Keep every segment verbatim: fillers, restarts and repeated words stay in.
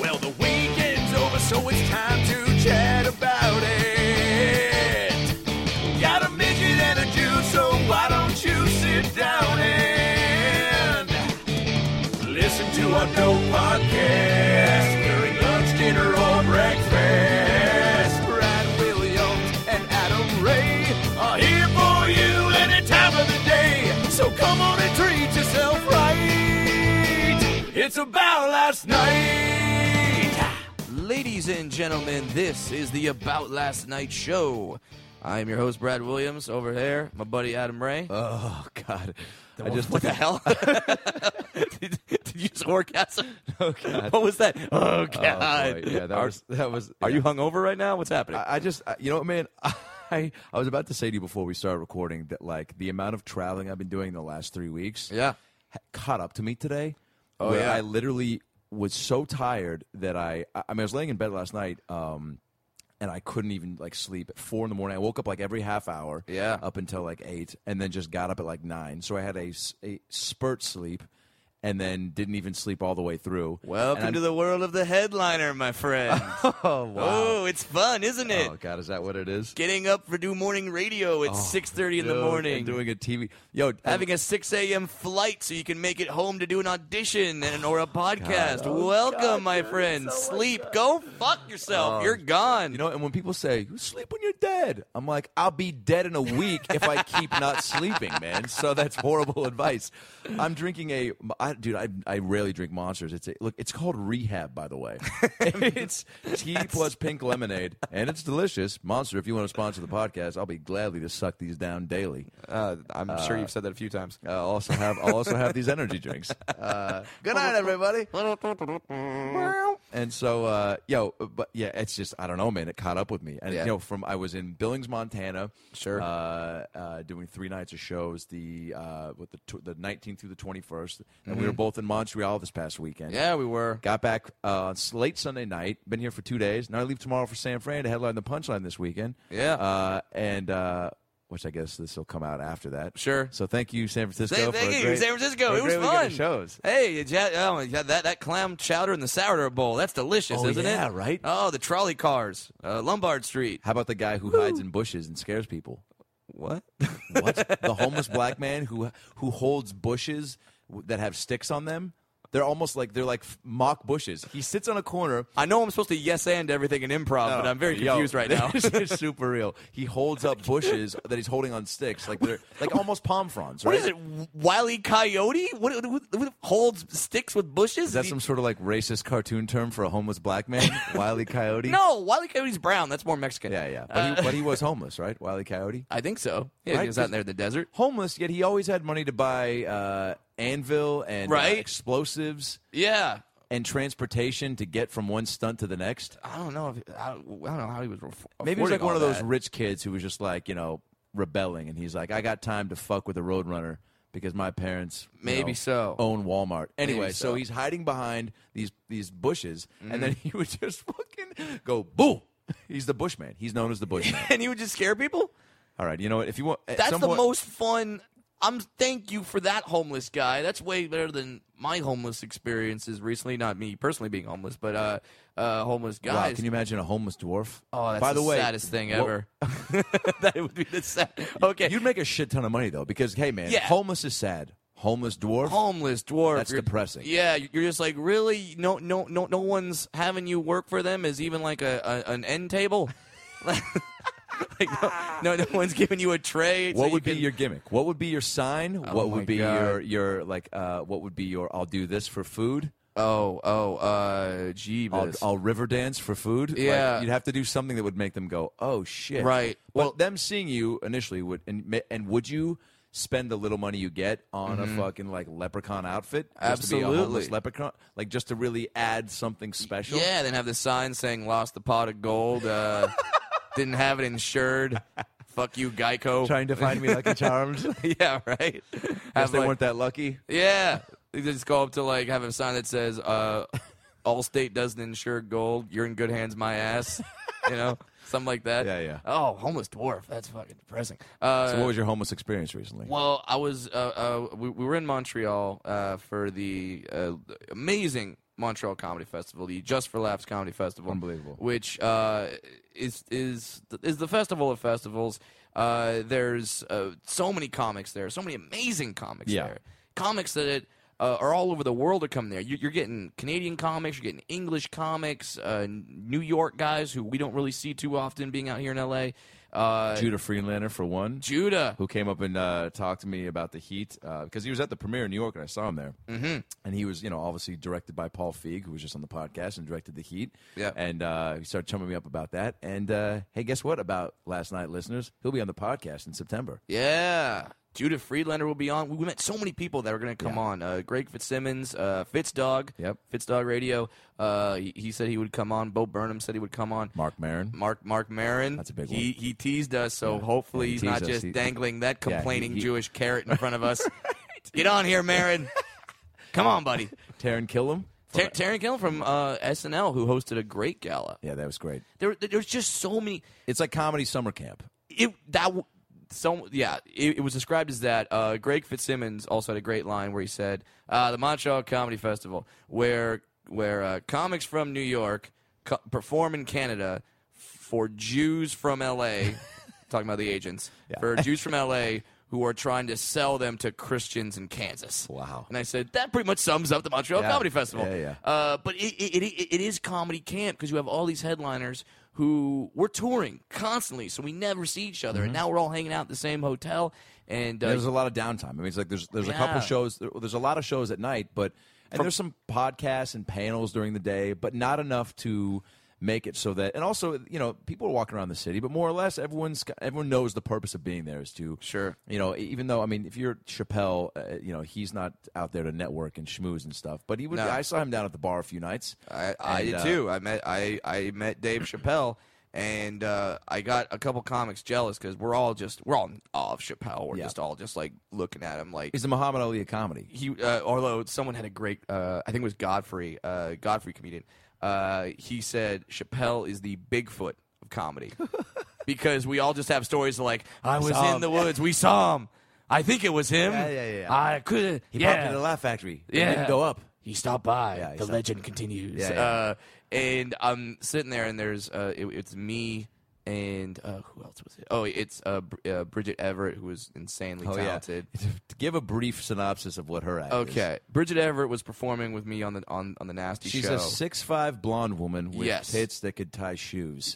Well, the weekend's over, so it's time to chat about it. Got a midget and a Jew, so why don't you sit down and listen to our dope podcast during lunch, dinner, or breakfast. Brad Williams and Adam Ray are here for you any time of the day. So come on and treat yourself right. It's About Last Night. Ladies and gentlemen, this is the About Last Night show. I am your host, Brad Williams. Over there, my buddy Adam Ray. Oh, God. I just what the hell? did, did you just orgasm? Oh, God. What was that? Oh, God. Oh, boy. Yeah, that are, was... That was are yeah. you hungover right now? What's happening? I, I just... I, you know what, man? I, I was about to say to you before we started recording that, like, the amount of traveling I've been doing in the last three weeks yeah. caught up to me today. Oh, where yeah. I literally was so tired that I... I mean, I was laying in bed last night, um... and I couldn't even, like, sleep at four in the morning. I woke up, like, every half hour yeah. up until, like, eight, and then just got up at, like, nine. So I had a, a spurt sleep and then didn't even sleep all the way through. Welcome to the world of the headliner, my friend. Oh, wow. Oh, it's fun, isn't it? Oh, God, is that what it is? Getting up for do morning radio at Oh, six thirty in the dude, morning. and doing a T V. Yo, Having a six a.m. flight so you can make it home to do an audition and or a podcast. Oh, Welcome, God, my dude, friend. so Sleep. Go fuck yourself. Oh, You're gone. You know, and when people say, you sleep when you're dead, I'm like, I'll be dead in a week if I keep not sleeping, man. So that's horrible advice. I'm drinking a, I, dude, I, I rarely drink Monsters. It's a, look, it's called Rehab, by the way. It's tea plus pink lemonade, and it's delicious. Monster, if you want to sponsor the podcast, I'll be gladly to suck these down daily. Uh, I'm uh, sure you've said that a few times. I'll also have, I'll also have these energy drinks. Uh, good night, everybody. And so, uh, yo, but yeah, it's just, I don't know, man. It caught up with me. And, yeah. you know, from, I was in Billings, Montana. Sure. Uh, uh, doing three nights of shows, the, uh, with the, the nineteenth through the twenty-first. And mm-hmm. we were both in Montreal this past weekend. Yeah, we were. Got back uh, late Sunday night. Been here for two days. Now I leave tomorrow for San Fran to headline the Punchline this weekend. Yeah. Uh, and, uh, which I guess this will come out after that. Sure. So thank you, San Francisco. Thank, for thank a you, great, San Francisco. for a It was great weekend fun. of shows. Hey, you had, oh, you had that, that clam chowder and the sourdough bowl. That's delicious, Oh, isn't yeah, it? right? Oh, the trolley cars. Uh, Lombard Street. How about the guy who hides in bushes and scares people? What? What? The homeless black man who who holds bushes that have sticks on them. They're almost like they're like mock bushes. He sits on a corner. I know I'm supposed to yes and everything in improv, but I'm very confused Yo, right now. This is super real. He holds up bushes that he's holding on sticks, like they're like almost palm fronds. Right? What is it? Wile E. Coyote? What, what, what holds sticks with bushes? Is that He- some sort of like racist cartoon term for a homeless black man? Wile E. Coyote? No, Wile E. Coyote's brown. That's more Mexican. Yeah, yeah. But, Uh, he, but he was homeless, right? Wile E. Coyote? I think so. Yeah, Right, he was out 'cause- there in the desert. Homeless, yet he always had money to buy uh, anvil and uh, Right. explosives Yeah. and transportation to get from one stunt to the next. I don't know. If, I, don't, I don't know how he was. Aff- Maybe he was affording like one all of those that. rich kids who was just like, you know, rebelling, and he's like, I got time to fuck with a Roadrunner because my parents you Maybe know, so. own Walmart. Anyway, Maybe so. so. he's hiding behind these these bushes, Mm-hmm. and then he would just fucking go boo. He's the Bushman. He's known as the Bushman. and he would just scare people. All right, you know what? If you want, at That's some the point- most fun. I'm. Thank you for that homeless guy. That's way better than my homeless experiences recently. Not me personally being homeless, but uh, uh, homeless Wow, guys. can you imagine a homeless dwarf? Oh, that's By the, the way, saddest thing what- ever. That would be the sad. Okay, You'd make a shit ton of money though, because hey, man, Yeah. homeless is sad. Homeless dwarf. homeless dwarf. That's You're- depressing. Yeah, you're just like really. No, no, no, no one's having you work for them is even like a, a an end table. Like no, no, no one's giving you a tray. so What you would be can- your gimmick? What would be your sign? Oh what my would be God. your your like? Uh, what would be your? I'll do this for food. Oh, oh, uh, I'll, Jeebus. I'll river dance for food. Yeah. Like, you'd have to do something that would make them go, "Oh shit!" Right. But Well- them seeing you initially would, and ma- and would you spend the little money you get on a fucking like leprechaun outfit? Just to be a homeless Mm-hmm. Absolutely. leprechaun, like just to really add something special. Yeah, then have the sign saying "Lost the pot of gold." Uh, didn't have it insured. Fuck you, Geico. Trying to find me Lucky Charms. yeah, right. Guess Have they like- weren't that lucky. Yeah, they just go up to like have a sign that says uh, "Allstate doesn't insure gold. You're in good hands, my ass." You know, something like that. Yeah, yeah. Oh, homeless dwarf. That's fucking depressing. Uh, So, what was your homeless experience recently? Well, I was. Uh, uh, we, we were in Montreal uh, for the uh, amazing Montreal Comedy Festival, the Just for Laughs Comedy Festival. Unbelievable. Which uh, is is is the festival of festivals. Uh, there's uh, so many comics there, so many amazing comics Yeah. there. Comics that uh, are all over the world are coming there. You, you're getting Canadian comics, you're getting English comics, uh, New York guys who we don't really see too often being out here in L A. Uh, Judah Friedlander, for one. Judah. Who came up and uh, talked to me about the Heat, because uh, he was at the premiere in New York, and I saw him there. Mm-hmm. And he was, you know, obviously directed by Paul Feig, who was just on the podcast and directed the Heat. Yeah. And uh, he started chumming me up about that. And, uh, hey, guess what about last night, listeners? He'll be on the podcast in September. Yeah. Judah Friedlander will be on. We met so many people that are going to come Yeah. on. Uh, Greg Fitzsimmons, uh, Fitzdog, Yep. Fitzdog Radio. Uh, he, he said he would come on. Bo Burnham said he would come on. Mark Maron. Mark Mark Maron. That's a big he, one. He teased us, so Yeah. hopefully Yeah, he he's not teased us. just He- dangling that Yeah, he- complaining he- Jewish carrot in front of us. Get on here, Maron. Come on, buddy. Taryn Killam. Tar- Taryn Killam from uh, S N L, who hosted a great gala. Yeah, that was great. There, there's just so many. It's like comedy summer camp. It that w- so yeah. It, it was described as that. Uh, Greg Fitzsimmons also had a great line where he said, uh, "The Montreal Comedy Festival, where where uh, comics from New York co- perform in Canada for Jews from L A, talking about the agents, Yeah. for Jews from L A." Who are trying to sell them to Christians in Kansas. Wow. And I said, that pretty much sums up the Montreal Yeah. Comedy Festival. Yeah, yeah. Uh, but it, it, it, it is comedy camp because you have all these headliners who we're touring constantly, so we never see each other. Mm-hmm. And now we're all hanging out at the same hotel. And uh, There's a lot of downtime. I mean, it's like there's there's a couple Yeah. shows. there- There's a lot of shows at night, but and there's some podcasts and panels during the day, but not enough to make it so that. And also, you know, people are walking around the city, but more or less, everyone's everyone knows the purpose of being there is to Sure. You know, even though I mean, if you're Chappelle, uh, you know, he's not out there to network and schmooze and stuff, but he would. No. I saw him down at the bar a few nights. I, I And, did uh, too. I met I, I met Dave Chappelle, and uh, I got a couple comics jealous because we're all just we're all in awe of Chappelle. We're Yeah. just all just like looking at him like He's the Muhammad Ali of comedy. he. Uh, although someone had a great, uh, I think it was Godfrey, uh, Godfrey comedian. Uh, he said Chappelle is the Bigfoot of comedy because we all just have stories like I was saw in him. the woods, we saw him. I think it was him. Yeah, yeah, yeah. I could. He yeah. popped into the Laugh Factory. and Yeah. didn't go up. He stopped by. Yeah, he the stopped- legend continues. Yeah, yeah. Uh, and I'm sitting there, and there's uh, it, it's me and uh, who else was it? Oh, it's uh, Br- uh, Bridget Everett, who was insanely Oh talented. yeah. Give a brief synopsis of what her act is. Okay, Bridget Everett was performing with me on the on, on the Nasty She's Show. a six five blonde woman with Yes. tits that could tie shoes.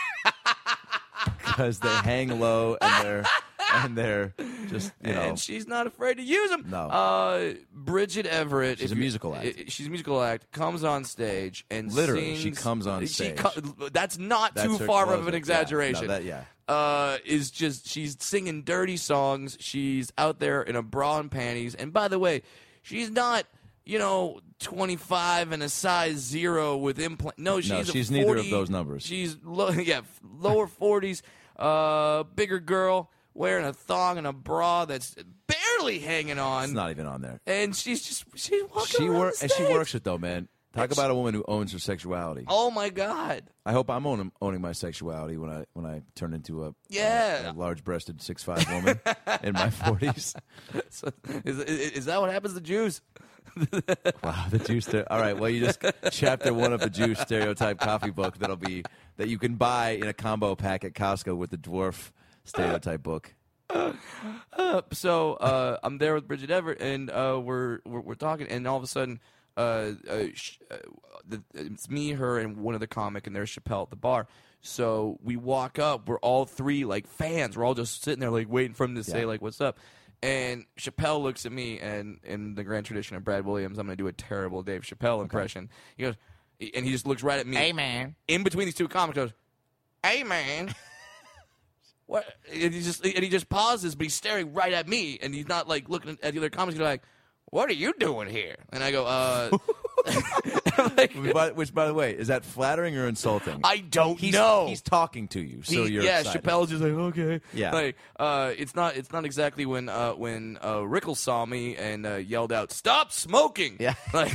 Because they hang low and they're and they're just you know. and she's not afraid to use them. No. Uh, Bridget Everett. She's if a you- musical act. i- She's a musical act. Comes on stage and Literally, she sings- comes on she stage. co- that's not That's too her far closer. of an Yeah. exaggeration. No, that- yeah. Uh, is just she's singing dirty songs. She's out there in a bra and panties. And by the way, she's not. You know, twenty-five and a size zero with implant. No, she's No, a she's neither of forty those numbers. She's low, yeah, lower forties, uh, bigger girl wearing a thong and a bra that's barely hanging on, It's not even on there. and she's just she's walking She around work the and she stage. works it though, man. Talk And about a woman who owns her sexuality. Oh my god! I hope I'm owning, owning my sexuality when I when I turn into a Yeah. a, a large-breasted six five woman in my forties. So, is, is is that what happens to Jews? Wow, the Jew stereo. All right, well, you just chapter one of the Jew stereotype coffee book that'll be that you can buy in a combo pack at Costco with the dwarf stereotype book. Uh, so uh, I'm there with Bridget Everett, and uh, we're, we're we're talking, and all of a sudden, uh, uh, sh- uh, the, it's me, her, and one other comic, and there's Chappelle at the bar. So we walk up. We're all three like fans. We're all just sitting there like waiting for him to say Yeah. like what's up. And Chappelle looks at me, and in the grand tradition of Brad Williams, I'm going to do a terrible Dave Chappelle impression. He goes, and he just looks right at me. Hey, man. In between these two comics, goes, "Hey, man." What? And he just and he just pauses, but he's staring right at me, and he's not like looking at the other comics. He's like, "What are you doing here?" And I go, "Uh." I'm like, Which by, which, by the way, is that flattering or insulting? I don't he's, know. He's talking to you, so He- you're yeah, excited. Chappelle's just like, okay, Yeah. Like, uh, it's not, it's not exactly when, uh, when uh, Rickles saw me and uh, yelled out, "Stop smoking!" Yeah. like,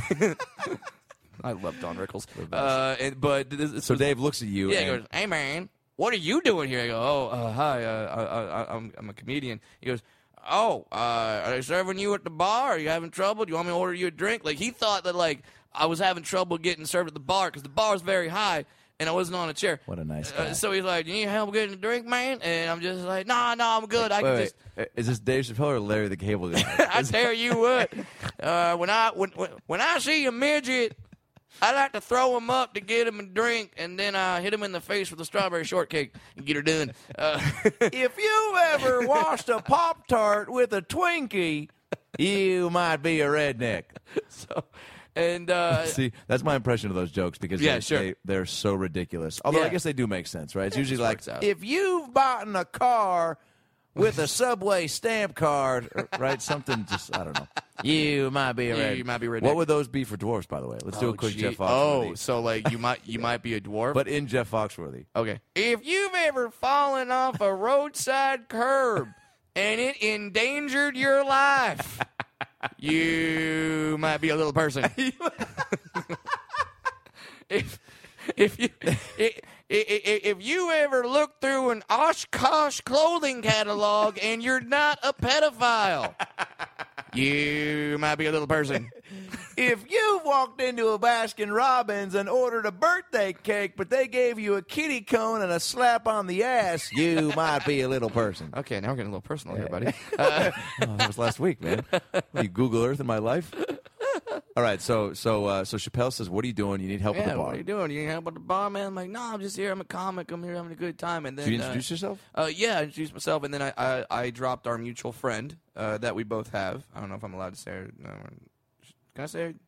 I love Don Rickles. Uh, and but this, this So was- Dave looks at you. yeah, he and, goes, "Hey, man, what are you doing here?" I go, "Oh, uh, hi, uh, I, I, I'm, I'm a comedian." He goes, "Oh, uh, are they serving you at the bar? Are you having trouble? Do you want me to order you a drink?" Like he thought that like I was having trouble getting served at the bar because the bar was very high and I wasn't on a chair. What a nice guy. Uh, so he's like, "You need help getting a drink, man?" And I'm just like, "Nah, nah, I'm good. I Wait, can wait. just." Is this Dave Chappelle or Larry the Cable Guy? I tell you what, uh, when I when, when when I see a midget, I like to throw him up to get him a drink, and then I hit him in the face with a strawberry shortcake and get her done. Uh, If you ever washed a Pop Tart with a Twinkie, you might be a redneck. so, and uh, See, that's my impression of those jokes because Yeah, they, sure. they, they're so ridiculous. Although Yeah. I guess they do make sense, right? It's Yeah, it usually just like, works out. if you've bought a car with a Subway stamp card, or- right? Something just, I don't know. You might be a You- redneck. you might be a redneck. What would those be for dwarfs, by the way? Let's do a oh, quick gee. Jeff Oh, Foxworthy. so like you might you might be a dwarf, But in Jeff Foxworthy. okay. If you've ever fallen off a roadside curb and it endangered your life, you might be a little person. if if you if, if you ever look through an Oshkosh clothing catalog and you're not a pedophile, you might be a little person. If you walked into a Baskin Robbins and ordered a birthday cake, but they gave you a kitty cone and a slap on the ass, you might be a little person. Okay, now we're getting a little personal here, buddy. Uh, Oh, that was last week, man. What, you Google Earth in my life? All right, so so uh, so Chappelle says, "What are you doing? You need help at yeah, the bar." what are you doing? You need help at the bar, man? I'm like, no, I'm just here. I'm a comic. I'm here having a good time. And then, Did you uh, introduce yourself? Uh, yeah, I introduced myself, and then I, I, I dropped our mutual friend uh, that we both have. I don't know if I'm allowed to say her. No, can I say her?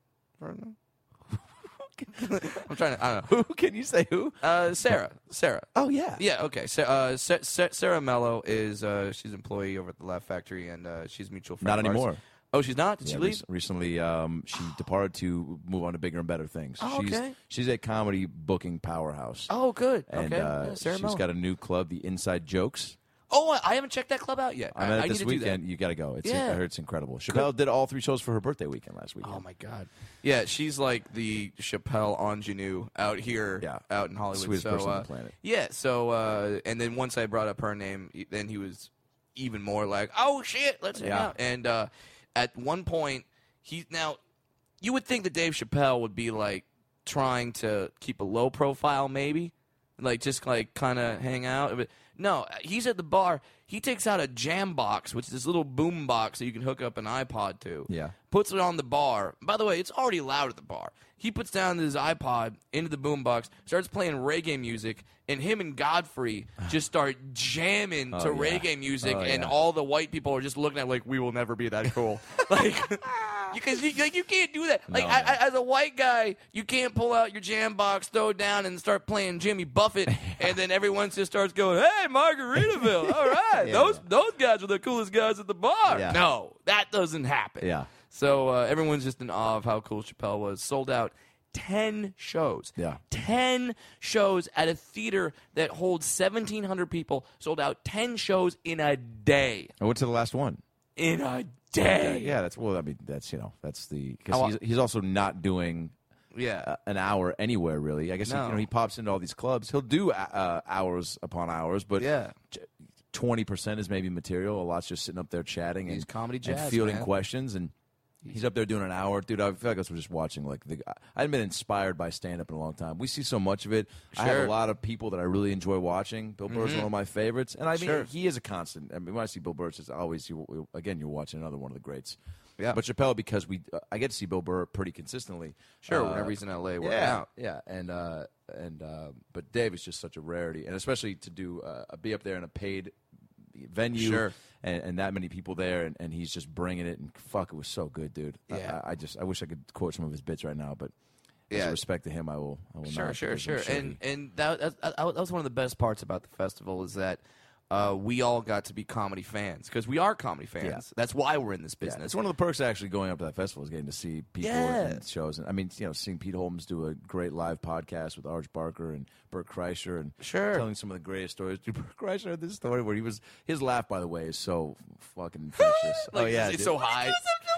I'm trying to. I don't know. Who can you say? Who? Uh, Sarah. Sarah. Oh yeah, Yeah. Okay. So, uh, Sa- Sa- Sarah Mello is uh, she's an employee over at the Laugh Factory, and uh, she's a mutual friend. not of ours. anymore. Oh, she's not. Did Yeah, she leave? rec- recently, um, she departed to move on to bigger and better things. Oh, she's, okay. She's a comedy booking powerhouse. Oh, good. and okay. uh, Yeah, Sarah she's Mello. got a new club, the Inside Jokes. Oh, I I haven't checked that club out yet. I'm I, at I it this need to do that. weekend. You got to go. It's Yeah. I heard it's incredible. Chappelle did all three shows for her birthday weekend last weekend. Oh my God! Yeah, she's like the Chappelle ingenue out here, Yeah. out in Hollywood. Sweetest so, person on uh, the planet. Yeah. So, uh, and then once I brought up her name, he- then he was even more like, "Oh shit, let's hang Yeah. out." And uh, at one point, he now you would think that Dave Chappelle would be like trying to keep a low profile, maybe, like just like kind of hang out. But no, he's at the bar. He takes out a jam box, which is this little boom box that you can hook up an iPod to. Yeah. Puts it on the bar. By the way, it's already loud at the bar. He puts down his iPod into the boombox, starts playing reggae music, and him and Godfrey just start jamming Oh, to yeah. reggae music, Oh, and yeah. all the white people are just looking at it like, we will never be that cool. like, because you, like, you can't do that. Like, No, I, no. I, as a white guy, you can't pull out your jam box, throw it down, and start playing Jimmy Buffett, and then everyone just starts going, hey, Margaritaville, all right, Yeah, those yeah. those guys are the coolest guys at the bar. Yeah. No, that doesn't happen. Yeah. So uh, everyone's just in awe of how cool Chappelle was. Sold out ten shows. Yeah. ten shows at a theater that holds seventeen hundred people. Sold out ten shows in a day. I went to the last one. In a day. Yeah, that's well. I mean, that's you know, that's the Oh, because he's he's also not doing Yeah. uh, an hour anywhere really. I guess he, No. you know he pops into all these clubs. He'll do uh, hours upon hours, but Yeah. twenty percent is maybe material. A lot's just sitting up there chatting He's and comedy and jazz, fielding man. questions and. He's up there doing an hour, dude. I feel like I was just watching. Like the, I hadn't been inspired by stand up in a long time. We see so much of it. I have Sure. a lot of people that I really enjoy watching. Bill Burr's one of my favorites, and I mean Sure. he is a constant. I mean, when I see Bill Burr, it's just always you, again you're watching another one of the greats. Yeah. But Chappelle, because we uh, I get to see Bill Burr pretty consistently. Sure, Uh, whenever he's in L A working yeah, out. yeah, and uh, and uh, but Dave is just such a rarity, and especially to do uh, be up there in a paid venue, Sure. and, and that many people there, and, and he's just bringing it, and fuck, it was so good, dude. I- Yeah. I, I just I wish I could quote some of his bits right now, but as Yeah. a respect to him, I will. I will Sure, not, sure, because I'm sure. And he- and that, that that was one of the best parts about the festival is that uh, we all got to be comedy fans because we are comedy fans. Yeah. That's why we're in this Yeah, business. it's one of the perks of actually going up to that festival is getting to see people Yeah. and shows. And I mean, you know, seeing Pete Holmes do a great live podcast with Arch Barker and Burt Kreischer and Sure. telling some of the greatest stories. Dude, Burt Kreischer had this story where he was his laugh, by the way, is so fucking infectious. Like, oh yeah, it's dude. so high.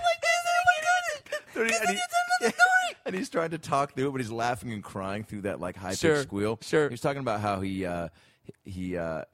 Dude, and, he, and he's trying to talk through it, but he's laughing and crying through that like high pitched Sure, squeal. sure. He's talking about how he uh, he uh,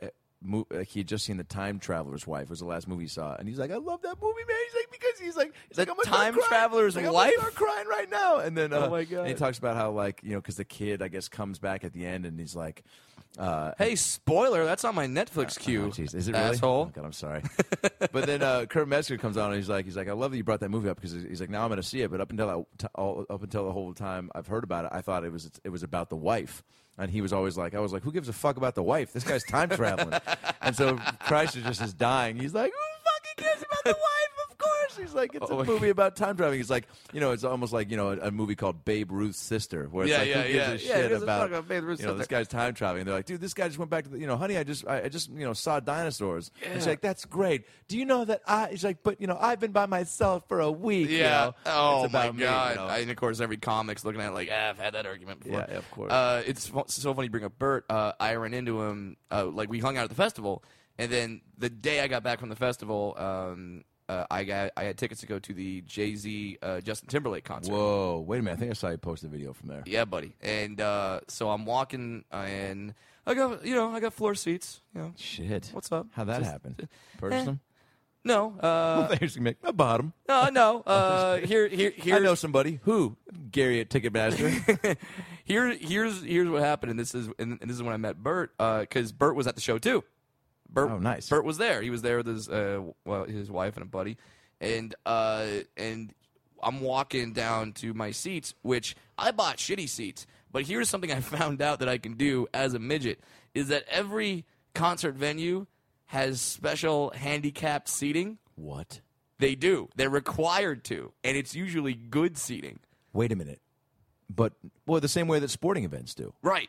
mo- like he had just seen The Time Traveler's Wife. Was the last movie he saw, and he's like, "I love that movie, man." He's like, because he's like, he's like, I'm gonna Time start crying. Traveler's He's like, I'm Wife? gonna start crying right now. And then, uh, Oh, my God. And he talks about how like you know because the kid I guess comes back at the end, and he's like. Uh, Hey, spoiler! That's on my Netflix queue. Oh, jeez. Is it really? Asshole. Oh, God, I'm sorry. But then uh, Kurt Metzger comes on and he's like, he's like, I love that you brought that movie up because he's like, now I'm going to see it. But up until that, t- all, up until the whole time I've heard about it, I thought it was it was about the wife. And he was always like, I was like, who gives a fuck about the wife? This guy's time traveling. And so Chrysler just is dying. He's like, who fucking cares about the wife? Of course. He's like, it's Oh, a movie about time traveling. He's like, you know, it's almost like you know a, a movie called Babe Ruth's Sister, where it's Yeah, like, yeah, who gives yeah. a Yeah, shit who gives a about, fuck about Babe Ruth's you know this sister? guy's time traveling. And they're like, dude, this guy just went back to the, you know, honey, I just I, I just you know saw dinosaurs. And she's Yeah. like, that's great. Do you know that I? He's like, but you know, I've been by myself for a week. you Yeah. know? Oh It's my about me, you god. know? And of course, every comic's looking at it like, ah, I've had that argument before. Yeah, of course. Uh, it's fu- so funny you bring up Bert. Uh, I ran into him. Uh, like we hung out at the festival, and then the day I got back from the festival, um, uh, I got I had tickets to go to the Jay-Z uh, Justin Timberlake concert. Whoa, wait a minute. I think I saw you post a video from there. Yeah, buddy. And uh, so I'm walking, uh, and I got you know I got floor seats. You know, Shit. What's up? How'd that Just- happen? Purchased eh. them? no, uh, Thanks, make a bottom. no, no. Uh, here, here, here. I know somebody. Who? Gary at Ticketmaster. Here, here's here's what happened, and this is and, and this is when I met Bert, because Bert was at the show too. Bert, Oh, nice. Bert was there. He was there with his uh, well, his wife and a buddy, and uh, and I'm walking down to my seats, which I bought shitty seats. But here's something I found out that I can do as a midget: is that every concert venue has special handicapped seating. What? They do. They're required to, and it's usually good seating. Wait a minute. But well, the same way that sporting events do. Right.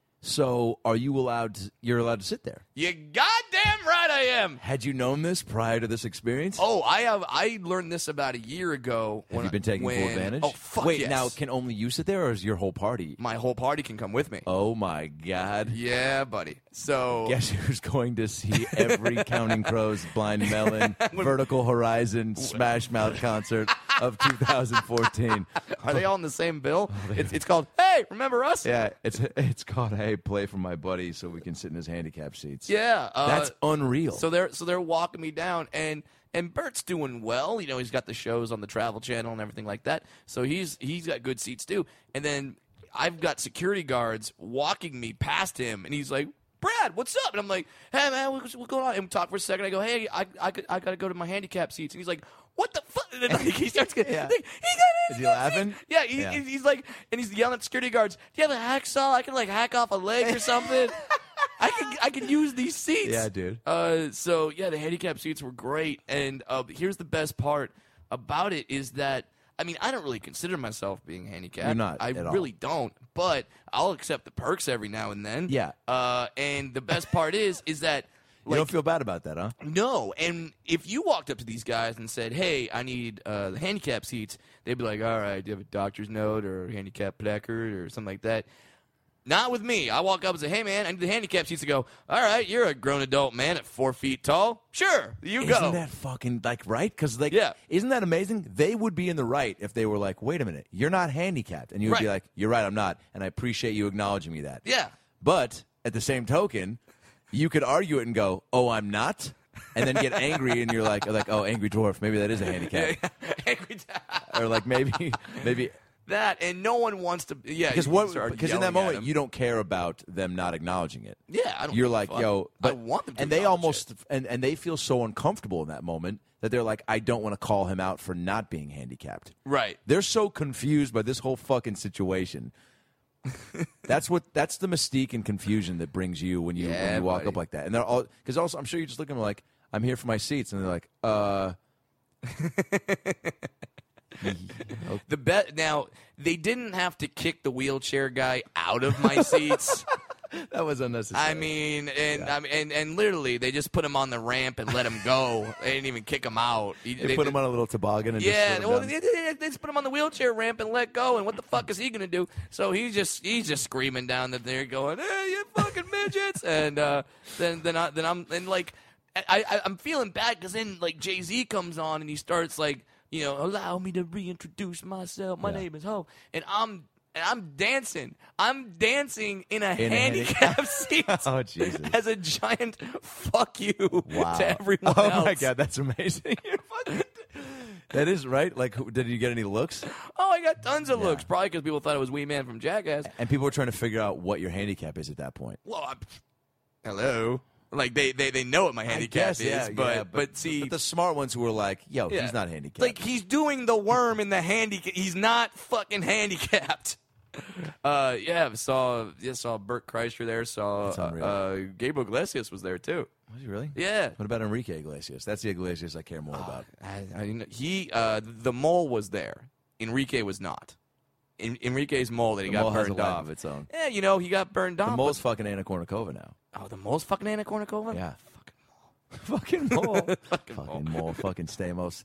So, are you allowed? To, you're allowed to sit there. You goddamn right I am. Had you known this prior to this experience? Oh, I have. I learned this about a year ago. Have when you been taking when, full advantage? Oh, fuck Wait, yes. now can only you sit there, or is your whole party? my whole party can come with me. Oh my God! Yeah, buddy. So Guess who's going to see every Counting Crows, Blind Melon, Vertical Horizon, Smash Mouth concert of two thousand fourteen? are they all in the same bill? It's, it's called Hey, remember us? Yeah, it's it's called Hey, play for my buddy, so we can sit in his handicap seats. Yeah. Uh, That's unreal. So they're so they're walking me down, and and Bert's doing well. You know, he's got the shows on the Travel Channel and everything like that. So he's he's got good seats too. And then I've got security guards walking me past him, and he's like, Brad, what's up? And I'm like, hey, man, what's, what's going on? And we talk for a second. I go, hey, I I, could, I got to go to my handicap seats. And he's like, what the fuck? And then like, he starts getting, Yeah. he, he got Is he laughing? Yeah, he, Yeah. He's, he's like, and he's yelling at security guards, do you have a hacksaw? I can like hack off a leg or something. I can I can use these seats. Yeah, dude. Uh, so yeah, the handicap seats were great, and uh, here's the best part about it is that I mean I don't really consider myself being handicapped. You're not I at all. really don't, but I'll accept the perks every now and then. Yeah. Uh, and the best part is is that. You Like, don't feel bad about that, huh? no, and if you walked up to these guys and said, "Hey, I need uh, the handicap seats," they'd be like, "All right, do you have a doctor's note or a handicap placard or something like that?" Not with me. I walk up and say, "Hey, man, I need the handicap seats." To go, "All right, you're a grown adult man at four feet tall. Sure, you Isn't go." that fucking like right? Because like, Yeah. isn't that amazing? They would be in the right if they were like, "Wait a minute, you're not handicapped," and you would be Right. like, "You're right, I'm not," and I appreciate you acknowledging me that. Yeah. But at the same token, you could argue it and go, "Oh, I'm not," and then get angry, and you're like, like, "Oh, angry dwarf, maybe that is a handicap," Angry dad. or like maybe, maybe That and no one wants to. Yeah, because you what? start Because in yelling that at moment, them. you don't care about them not acknowledging it. Yeah, I don't. You're give a like, fuck. yo, but I want them to and they acknowledge almost it. and, and they feel so uncomfortable in that moment that they're like, I don't want to call him out for not being handicapped. Right. They're so confused by this whole fucking situation. That's what that's the mystique and confusion that brings you when you Yeah, when you walk buddy. up like that. And they're all because also I'm sure you just look at them like, I'm here for my seats, and they're like, uh. The bet now they didn't have to kick the wheelchair guy out of my seats. That was unnecessary. I mean, and Yeah. I mean, and, and literally they just put him on the ramp and let him go. They didn't even kick him out. He- they, put him on a little toboggan and Yeah, just threw well, him they, down. they, they just put him on the wheelchair ramp and let go. And what the fuck is he gonna do? So he's just he's just screaming down the there, going, "Hey, you fucking midgets!" And uh, then then I, then I'm and like I, I I'm feeling bad because then like Jay-Z comes on and he starts like, you know, allow me to reintroduce myself. My Yeah. name is Ho, and I'm and I'm dancing. I'm dancing in a In a handicap seat. Oh, Jesus. As a giant fuck you Wow. to everyone oh, else. my God, that's amazing. You're fucking- that is right. Like, who- did you get any looks? Oh, I got tons of Yeah. looks. Probably because people thought it was Wee Man from Jackass. And people were trying to figure out what your handicap is at that point. Well, I'm, hello. Like they, they, they know what my handicap I guess, is, yeah, but, yeah, but see, but the smart ones who were like, "Yo, yeah. he's not handicapped." Like he's doing the worm in the handicap. He's not fucking handicapped. Uh, yeah, saw yeah saw Bert Kreischer there. Saw That's unreal. uh, Gabriel Iglesias was there too. Was he really? Yeah. What about Enrique Iglesias? That's the Iglesias I care more about. I, I, he uh, the mole was there. Enrique was not. En- Enrique's mole that he The got mole has a burned life off. of its own. Yeah, you know he got burned off. The but- mole's fucking Anna Kournikova now. oh, the mole's fucking Anna Kournikova. Yeah. Fucking Fucking mole. fucking fucking mole. mole. Fucking Stamos.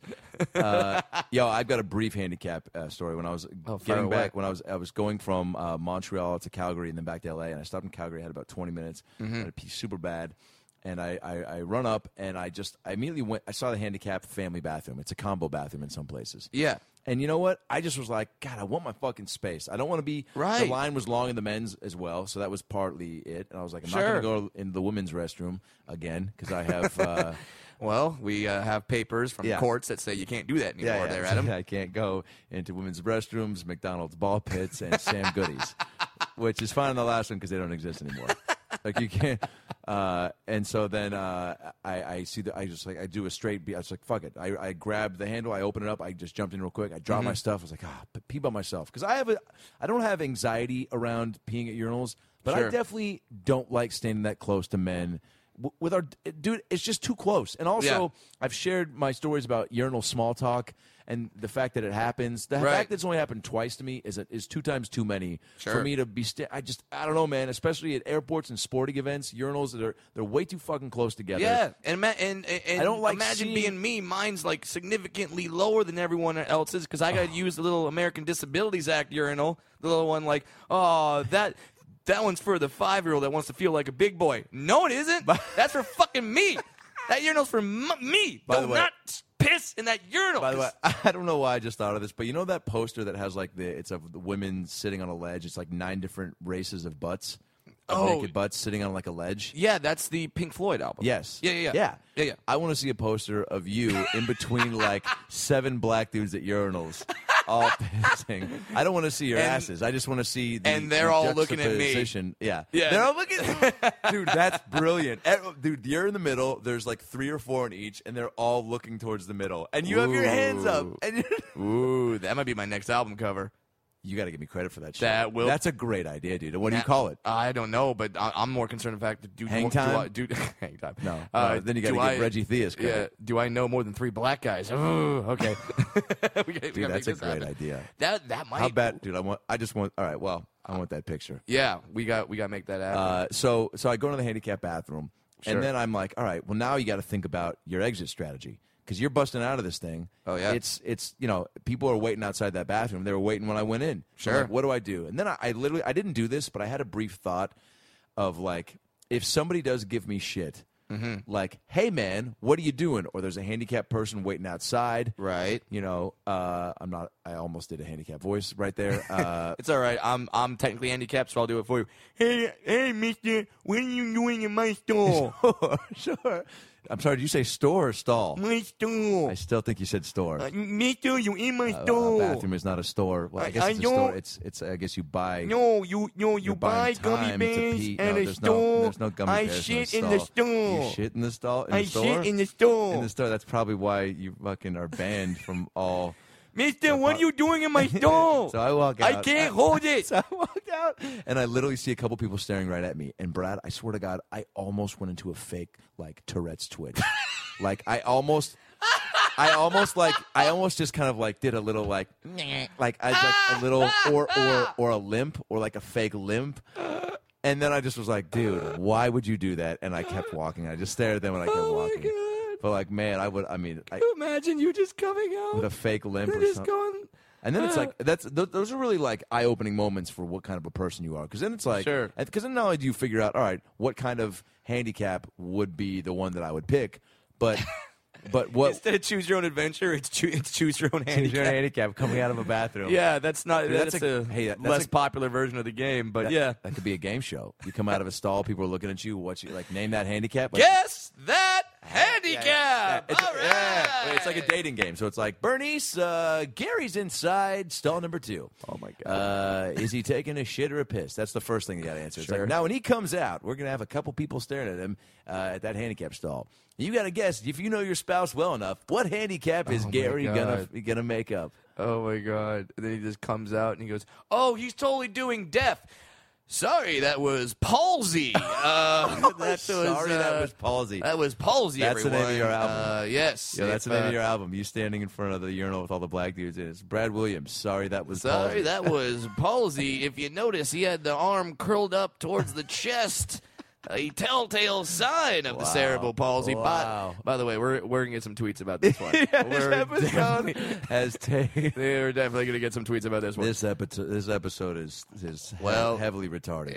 Uh, yo, I've got a brief handicap uh, story. When I was Oh, fire getting away. back, when I was I was going from uh, Montreal to Calgary and then back to L A, and I stopped in Calgary. I had about twenty minutes. Mm-hmm. I had to pee super bad. And I, I, I run up, and I just I immediately went. I saw the handicapped family bathroom. It's a combo bathroom in some places. Yeah. And you know what? I just was like, God, I want my fucking space. I don't want to be. Right. The line was long in the men's as well, so that was partly it. And I was like, I'm Sure. not going to go in the women's restroom again because I have. Uh, Well, we uh, have papers from Yeah. courts that say you can't do that anymore. There, so Adam. I can't go into women's restrooms, McDonald's ball pits, and Sam Goodies, which is fine on the last one because they don't exist anymore. Like you can't. Uh, and so then uh, I, I see that I just like I do a straight beat. I was like, fuck it. I, I grab the handle, I open it up, I just jumped in real quick. I dropped Mm-hmm. my stuff. I was like, ah, p- pee by myself because I have a I don't have anxiety around peeing at urinals, but I Sure. definitely don't like standing that close to men. W- With our dude, it's just too close. And also, Yeah. I've shared my stories about urinal small talk and the fact that it happens. The Right. fact that it's only happened twice to me is is two times too many Sure. for me to be. Sta- I just I don't know, man. Especially at airports and sporting events, urinals they're they're way too fucking close together. Yeah, and, ma- and and and I don't like imagine seeing- being me. Mine's like significantly lower than everyone else's because I got to use the little American Disabilities Act urinal, the little one. Like, oh, that that one's for the five-year-old that wants to feel like a big boy. No, it isn't. That's for fucking me. That urinal's for m- me. By Do the way- not piss in that urinal. By the way, 'cause- I don't know why I just thought of this, but you know that poster that has like the it's of the women sitting on a ledge. It's like nine different races of butts, of Oh. naked butts sitting on like a ledge. yeah, that's the Pink Floyd album. Yes. Yeah, yeah, yeah. Yeah. Yeah, yeah. I want to see a poster of you in between like seven black dudes at urinals, all pissing. I don't want to see your And- asses. I just want to see the and they're the all looking at me. juxtaposition. Yeah. Yeah. They're all looking Dude, that's brilliant. Eh, Dude, you're in the middle. There's like three or four in each, and they're all looking towards the middle. And you have your hands up. Ooh. And you're Ooh, that might be my next album cover. You got to give me credit for that shit. That will- That's a great idea, dude. What do you Now- call it? I don't know, but I, I'm more concerned with the fact that do Hang do, time? I, do, hang time. No. Uh, No, then you got to do give I- Reggie Theus Yeah. credit. Do I know more than three black guys? Ooh, okay. we gotta, we Dude, gotta make that's a this great happen. idea. That that might. How bad, dude? I want. I just want. All right. Well, I want that picture. Yeah, we got we got to make that happen. Uh, so so I go to the handicap bathroom, Sure. and then I'm like, all right, well now you got to think about your exit strategy because you're busting out of this thing. Oh, yeah. it's it's you know people are waiting outside that bathroom. They were waiting when I went in. So I'm Sure. like, what do I do? And then I, I literally I didn't do this, but I had a brief thought of like if somebody does give me shit. Mm-hmm. Like, hey man, what are you doing? Or there's a handicapped person waiting outside. right. You know, uh, I'm not. I almost did a handicapped voice right there. Uh, It's all right. I'm I'm technically handicapped, so I'll do it for you. Hey, hey, Mister, what are you doing in my store? sure, sure. I'm sorry. Did you say store or stall? my store. I still think you said store. Uh, Mister, you in my Uh, store? a bathroom is not a store. Well, I I- guess I it's a don't- store. It's it's. I guess you buy. No, you no, you You're buy buying gummy time to bears pee. at No, a there's store. No, there's no gummy I bears shit in, in the the stall. store. You shit in the stall. In I the store. shit in the store. In the store. That's probably why you fucking are banned from all. Mister, what are you doing in my store? So I walk out. I can't hold it. So I walk out, and I literally see a couple people staring right at me. And Brad, I swear to God, I almost went into a fake like Tourette's twitch. Like I almost, I almost like I almost just kind of like did a little like, like I like a little or or or a limp or like a fake limp. And then I just was like, dude, why would you do that? And I kept walking. I just stared at them and I kept Oh my walking. God. But like, man, I would. I mean, I, Imagine you just coming out with a fake limp and or just something. going. And then it's Uh. like that's th- those are really like eye-opening moments for what kind of a person you are. Because then it's like, Sure. because then not only do you figure out, all right, what kind of handicap would be the one that I would pick, but but what Instead of choose your own adventure, it's, choo- it's choose your own choose handicap. your own handicap coming out of a bathroom. Yeah, that's not. Dude, that's, that's a, a- hey, that- that's less a- popular version of the game, but That- yeah. that could be a game show. You come out of a stall, people are looking at you. What you like? Name that handicap. Like, Guess that handicap. It's, All right. yeah, it's like a dating game. So it's like, Bernice, uh, Gary's inside stall number two. Oh, my God. Uh, is he taking a shit or a piss? That's the first thing you got to answer. It's Sure. like, now, when he comes out, we're going to have a couple people staring at him uh, at that handicap stall. You got to guess, if you know your spouse well enough, what handicap is Oh, my Gary gonna God. gonna make up? Oh my God! And then he just comes out and he goes, "Oh, he's totally doing deaf." Sorry, that was palsy. Uh, that was, Sorry, that uh, was palsy. That was palsy. That's the name of everyone. your album. Uh, yes. Yeah, that's If, the name uh, of your album. You standing in front of the urinal with all the black dudes in it. It's Brad Williams. Sorry, that was Sorry, palsy. that was palsy. If you notice, he had the arm curled up towards the chest. A telltale sign of the Wow. cerebral palsy. Wow. By, by the way, we're we're gonna get some tweets about this one. Yeah, this We're episode definitely- has taken. They're definitely gonna get some tweets about this one. This episode, this episode is is he- Well, heavily retarded.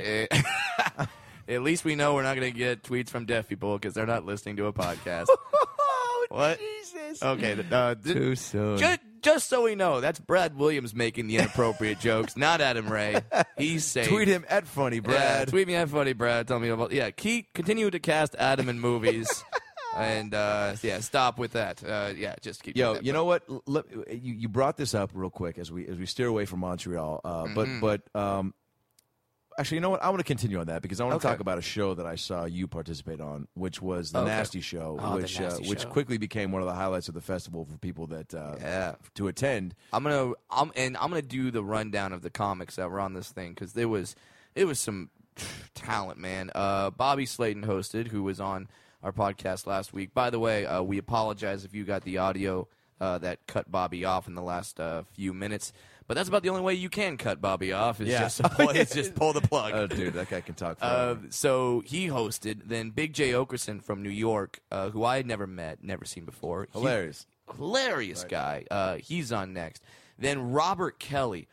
Eh, At least we know we're not going to get tweets from deaf people because they're not listening to a podcast. oh, What? Jesus! Okay, th- uh, th- Too soon. just, just so we know, that's Brad Williams making the inappropriate jokes, not Adam Ray. He's safe. Tweet him at funny Yeah, Brad. tweet me at funny Brad. Tell me about yeah. Keep continue to cast Adam in movies, and uh, yeah, stop with that. Uh, yeah, just keep. Yo, doing that, you but- know what? L- Let, you you brought this up real quick as we as we steer away from Montreal. Uh, Mm-hmm. But but um, actually, you know what? I want to continue on that because I want to Okay. talk about a show that I saw you participate on, which was the Okay. Nasty Show, Oh, The which Nasty uh, which Show. quickly became one of the highlights of the festival for people that uh, Yeah. to attend. I'm gonna I'm and I'm gonna do the rundown of the comics that were on this thing because there was it was some talent, man. Uh, Bobby Slayton hosted, who was on our podcast last week. By the way, uh, we apologize if you got the audio uh, that cut Bobby off in the last uh, few minutes. But that's about the only way you can cut Bobby off is Yeah. just to pull, is just pull the plug. Oh, dude, that guy can talk. Uh, forever. so he hosted. Then Big J Okerson from New York, uh, who I had never met, never seen before. He- Hilarious. hilarious guy. Uh, he's on next. Then Robert Kelly.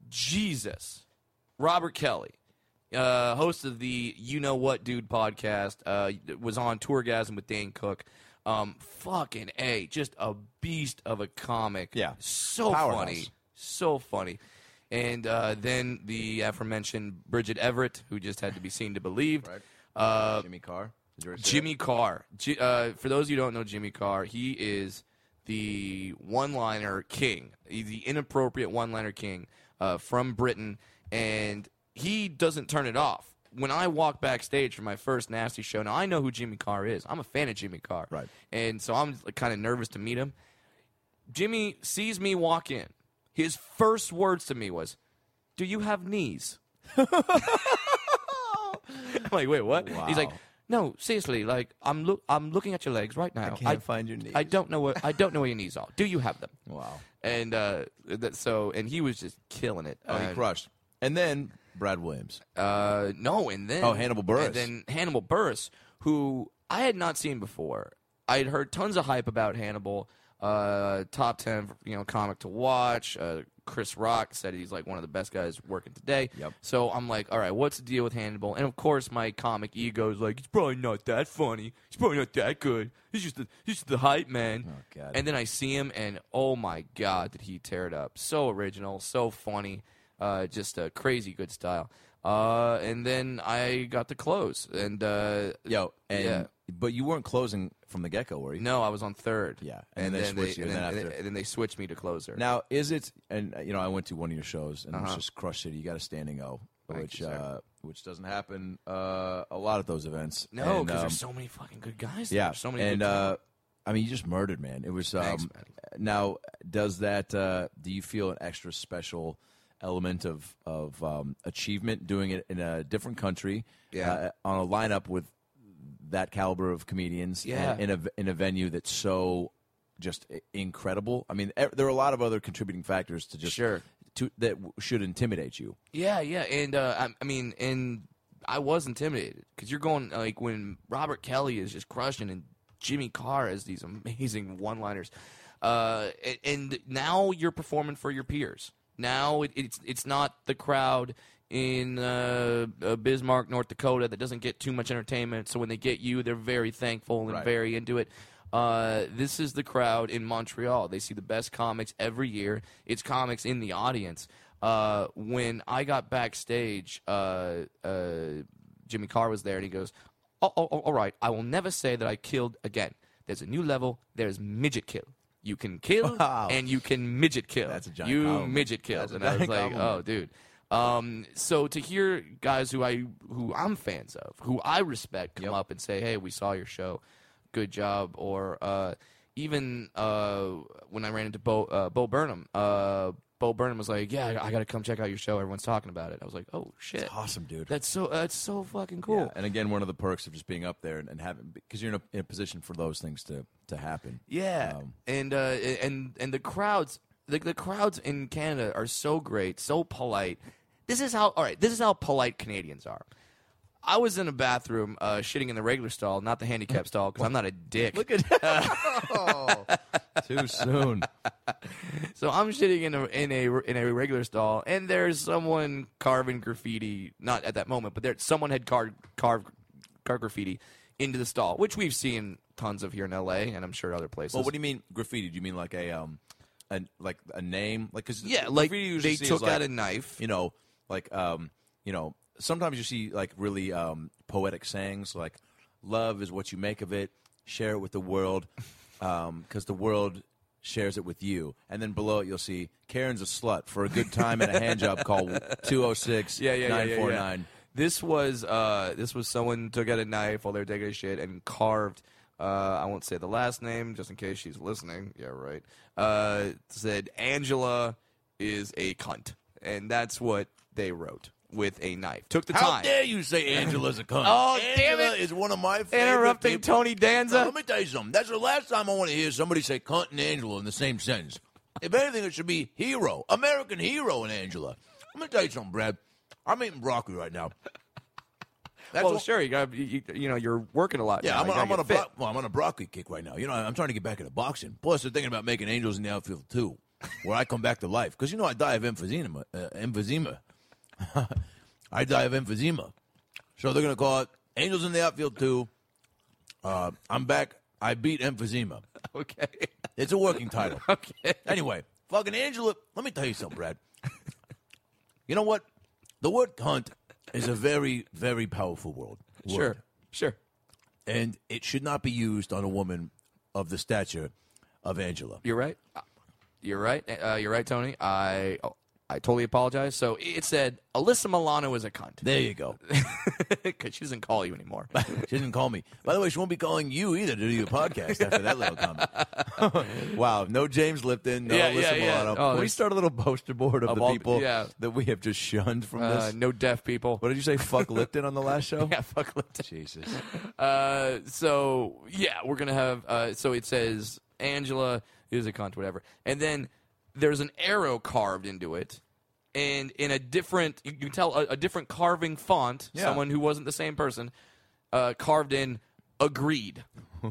Jesus. Robert Kelly. Uh, host of the You Know What Dude podcast. Uh, was on Tourgasm with Dane Cook. Um, fucking A. Just a beast of a comic. Yeah. So Powerhouse. funny. So funny. And uh, then the aforementioned Bridget Everett, who just had to be seen to believe. Right. Uh, Jimmy Carr. Did you already say Jimmy Carr. G- uh, for those of you who don't know Jimmy Carr, he is the one-liner king, He's the inappropriate one-liner king uh, from Britain, and he doesn't turn it off. When I walk backstage for my first Nasty show, now I know who Jimmy Carr is. I'm a fan of Jimmy Carr. Right. And so I'm kind of nervous to meet him. Jimmy sees me walk in. His first words to me was, "Do you have knees?" I'm like, wait, what? Wow. He's like, no, seriously, like I'm look, I'm looking at your legs right now. I can't find your knees. I don't know what I don't know where your knees are. Do you have them? Wow. And uh, that, so, and he was just killing it. Oh, he Uh, crushed. And then Brad Williams. uh, no, and then Oh, Hannibal Buress. And then Hannibal Buress, who I had not seen before. I had heard tons of hype about Hannibal. Uh, top ten, you know, comic to watch. Uh, Chris Rock said he's like one of the best guys working today. Yep. So I'm like, all right, what's the deal with Hannibal? And of course, my comic ego is like, he's probably not that funny. He's probably not that good. He's just the, he's just the hype man. Oh, God. And then I see him, and oh my God, did he tear it up? So original, so funny, uh, just a crazy good style. Uh, and then I got the close, and uh, Yo, and Yeah. but you weren't closing from the get go, were you? no, I was on third. Yeah, and, and then they then switched they, you, and, and then, then and after- then- and then they switched me to closer. Now, is it? And uh, you know, I went to one of your shows, and it was Uh-huh. just Crush City. You got a standing O, Thank which you, sir. uh, which doesn't happen uh, a lot at those events. no, And, because um, there's so many fucking good guys. there. yeah, There's so many. and good uh, I mean, you just murdered, man. It was. Um, Thanks, man. Now, does that? Uh, do you feel an extra special element of of um, achievement doing it in a different country? Yeah. uh, on a lineup with that caliber of comedians. Yeah. and in a in a venue that's so just i- incredible. I mean, e- there are a lot of other contributing factors to just Sure. to that w- should intimidate you. Yeah, yeah, and uh, I, I mean, and I was intimidated because you're going like when Robert Kelly is just crushing and Jimmy Carr has these amazing one-liners, uh, and, and now you're performing for your peers. Now it, it's it's not the crowd in uh, uh, Bismarck, North Dakota, that doesn't get too much entertainment. So when they get you, they're very thankful and Right. very into it. Uh, this is the crowd in Montreal. They see the best comics every year. It's comics in the audience. Uh, when I got backstage, uh, uh, Jimmy Carr was there, and he goes, oh, oh, oh, all right, I will never say that I killed again. There's a new level. There's midget kill. You can kill, Wow. and you can midget kill. That's a giant You compliment. midget kill. That's a And I was giant like, compliment. oh, dude. Um, so to hear guys who I who I'm fans of, who I respect, come Yep. up and say, "Hey, we saw your show, good job," or uh, even uh, when I ran into Bo uh, Bo Burnham, uh, Bo Burnham was like, "Yeah, I, I got to come check out your show. Everyone's talking about it." I was like, "Oh shit, It's awesome, dude. that's so that's so fucking cool." Yeah, and again, one of the perks of just being up there and, and having, because you're in a, in a position for those things to, to happen. Yeah, Um, and uh, and and the crowds, the, the crowds in Canada are so great, so polite. This is how all right. This is how polite Canadians are. I was in a bathroom uh, shitting in the regular stall, not the handicap stall, because I'm not a dick. Look at that. Too soon. So I'm shitting in a in a in a regular stall, and there's someone carving graffiti. Not at that moment, but there someone had carved carved carved graffiti into the stall, which we've seen tons of here in L A, and I'm sure other places. Well, what do you mean graffiti? Do you mean like a um, a, like a name? Like, cause yeah, like graffiti you usually they see is took like, out a knife. you know, like um, you know, sometimes you see like really um poetic sayings like "Love is what you make of it. Share it with the world, um, because the world shares it with you." And then below it, you'll see Karen's a slut for a good time and a hand job. Call two oh six Yeah, yeah, yeah, nine yeah, four yeah. nine. This was uh, this was someone took out a knife while they were taking a shit and carved. Uh, I won't say the last name just in case she's listening. Yeah, right. Uh, said Angela is a cunt, and that's what they wrote with a knife. Took the How time. dare you say Angela's a cunt? Oh, damn Angela it. is one of my favorite Interrupting people. Tony Danza. Now, let me tell you something. That's the last time I want to hear somebody say cunt and Angela in the same sentence. If anything, it should be hero, American hero, and Angela. Let me tell you something, Brad. I'm eating broccoli right now. That's well, what- sure, you got you, you know you're working a lot. Yeah, now. I'm, You on- I'm gotta on a get fit. bro- well, I'm on a broccoli kick right now. You know, I'm trying to get back into boxing. Plus, they're thinking about making Angels in the Outfield too, where I come back to life. Because you know, I die of emphysema. Uh, emphysema. I die of emphysema. So they're gonna call it Angels in the Outfield two. Uh, I'm back. I beat emphysema. Okay. It's a working title. Okay. Anyway, fucking Angela. Let me tell you something, Brad. You know what? The word cunt is a very, very powerful word. word. Sure. Sure. And it should not be used on a woman of the stature of Angela. You're right. Uh, You're right. Uh, you're right, Tony. I oh, I totally apologize. So it said Alyssa Milano is a cunt There you go. because she doesn't call you anymore. She didn't call me. By the way, she won't be calling you either to do your podcast after that little comment. Wow. No James Lipton. No Yeah, Alyssa yeah, yeah. Milano. Oh, Can we there's- start a little poster board of, Of the all- people yeah. that we have just shunned from Uh, this? no deaf people. What did you say? Fuck Lipton on the last show? Yeah, fuck Lipton. Jesus. Uh, so yeah, we're gonna have. Uh, so it says Angela is a cunt, whatever, and then there's an arrow carved into it, and in a different, you can tell a, a different carving font. Yeah. Someone who wasn't the same person uh, carved in agreed.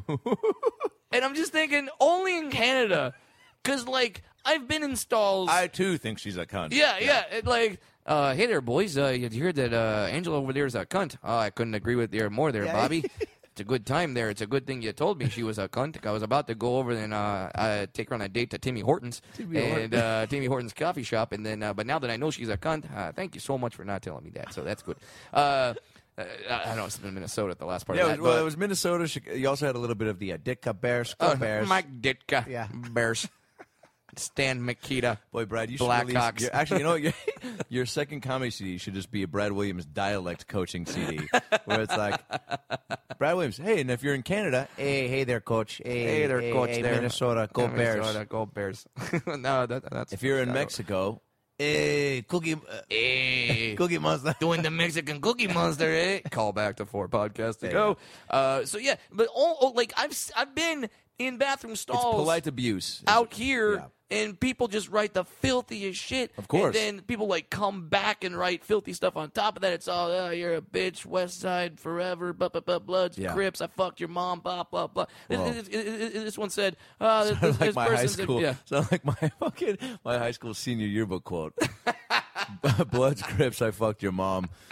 And I'm just thinking, only in Canada, because like I've been in stalls. I, too, think she's a cunt. Yeah, yeah. It, like, uh, hey there, boys. Uh, you heard that uh, Angela over there is a cunt. Oh, I couldn't agree with you more there, Bobby. It's a good time there. It's a good thing you told me she was a cunt. I was about to go over and uh, uh, take her on a date to Timmy Hortons and uh, Timmy Hortons coffee shop. And then, uh, but now that I know she's a cunt, uh, thank you so much for not telling me that. So that's good. Uh, uh, I know it's in Minnesota at the last part Yeah, of it that. was, well, but- it was Minnesota. Chi- You also had a little bit of the uh, Ditka Bears. Go Uh, Bears. Mike Ditka. Yeah. Bears. Stan Mikita. Boy, Brad, you should Blackhawks. release. Your, actually, you know, your, your second comedy C D should just be a Brad Williams dialect coaching C D, where it's like, Brad Williams, hey, and if you're in Canada, hey, hey there, coach, hey, Hey there, coach hey, there. Minnesota, go Yeah, Bears. Minnesota, go Bears. No, that, that's. If you're in I don't- Mexico, hey, Cookie, uh, Hey. Cookie Monster. Doing the Mexican Cookie Monster, eh? Call back to four podcasts to Yeah. go. Uh, so yeah, but all, oh, like I've s- I've been in bathroom It's stalls polite abuse. out here, Yeah. and people just write the filthiest shit. Of course. and then people like come back and write filthy stuff on top of that. It's all, oh, you're a bitch, West Side forever, blah blah blah, Bloods, Yeah. Crips, I fucked your mom, blah blah blah. This, Whoa. this, this, this one said, uh, this, Sound like this my high person's a- school. yeah. Sound like my fucking my high school senior yearbook quote. Bloods, Crips, I fucked your mom.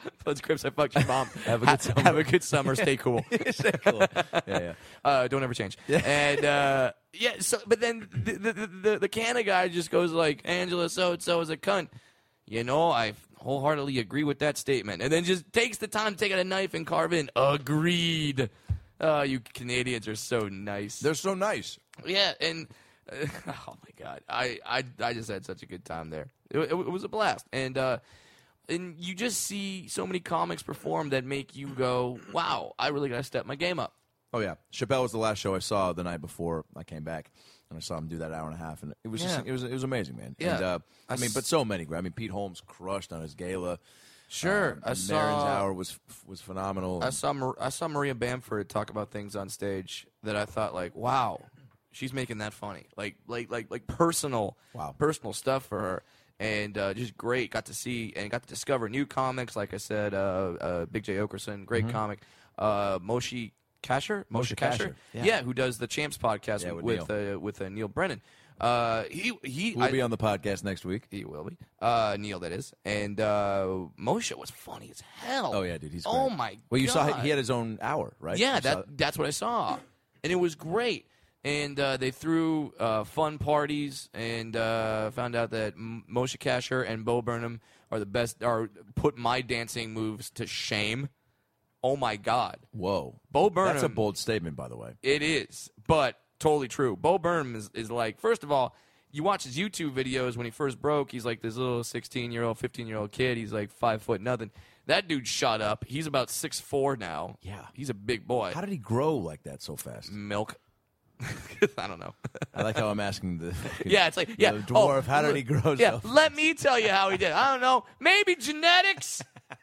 Postscripts, I fucked your mom. Have a Ha- good summer. Have a good summer. Stay cool. Stay cool. Yeah, yeah. Uh, don't ever change. And uh, yeah, so but then the the, the, the, the Canada guy just goes like, Angela so and so is a cunt. You know, I wholeheartedly agree with that statement. And then just takes the time to take out a knife and carve in, agreed. Oh, you Canadians are so nice. They're so nice. Yeah, and uh, oh my god, I, I I just had such a good time there. It, it, it was a blast, and uh, and you just see so many comics perform that make you go, wow, I really gotta step my game up. Oh yeah, Chappelle was the last show I saw the night before I came back, and I saw him do that hour and a half, and it was just Yeah. it was it was amazing, man. Yeah. And, uh, I I mean, s- but so many. I mean, Pete Holmes crushed on his gala. Sure, Um, I and saw- Marin's hour was was phenomenal. I saw Mar- I saw Maria Bamford talk about things on stage that I thought like, wow, she's making that funny, like like like like personal, Wow. personal stuff for her, and uh, just great. Got to see and got to discover new comics. Like I said, uh, uh, Big J Okerson, great comic. Uh, Moshe Kasher, Moshe Kasher, yeah. yeah. who does the Champs podcast Yeah, with with uh, with uh, Neil Brennan. Uh, he he We'll I- be on the podcast next week. he will be. Uh, Neil, that is. And uh, Moshe was funny as hell. Oh yeah, dude, he's Oh great. my Well, you God. saw he had his own hour, right? Yeah, You saw that that's what I saw, and it was great. And uh, they threw uh, fun parties, and uh, found out that M- Moshe Kasher and Bo Burnham are the best. Are put my dancing moves to shame. Oh my God, Whoa, Bo Burnham. That's a bold statement, by the way. It is, but totally true. Bo Burnham is, is like, first of all, you watch his YouTube videos when he first broke. He's like this little sixteen-year-old, fifteen-year-old kid. He's like five foot nothing. That dude shot up. He's about six foot four now. Yeah. He's a big boy. How did he grow like that so fast? Milk. I don't know. I like how I'm asking the Yeah, it's like, yeah. the dwarf. oh, how did he grow? Yeah, so let me tell you how he did. I don't know. Maybe genetics.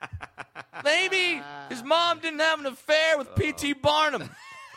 Maybe his mom didn't have an affair with P T Barnum.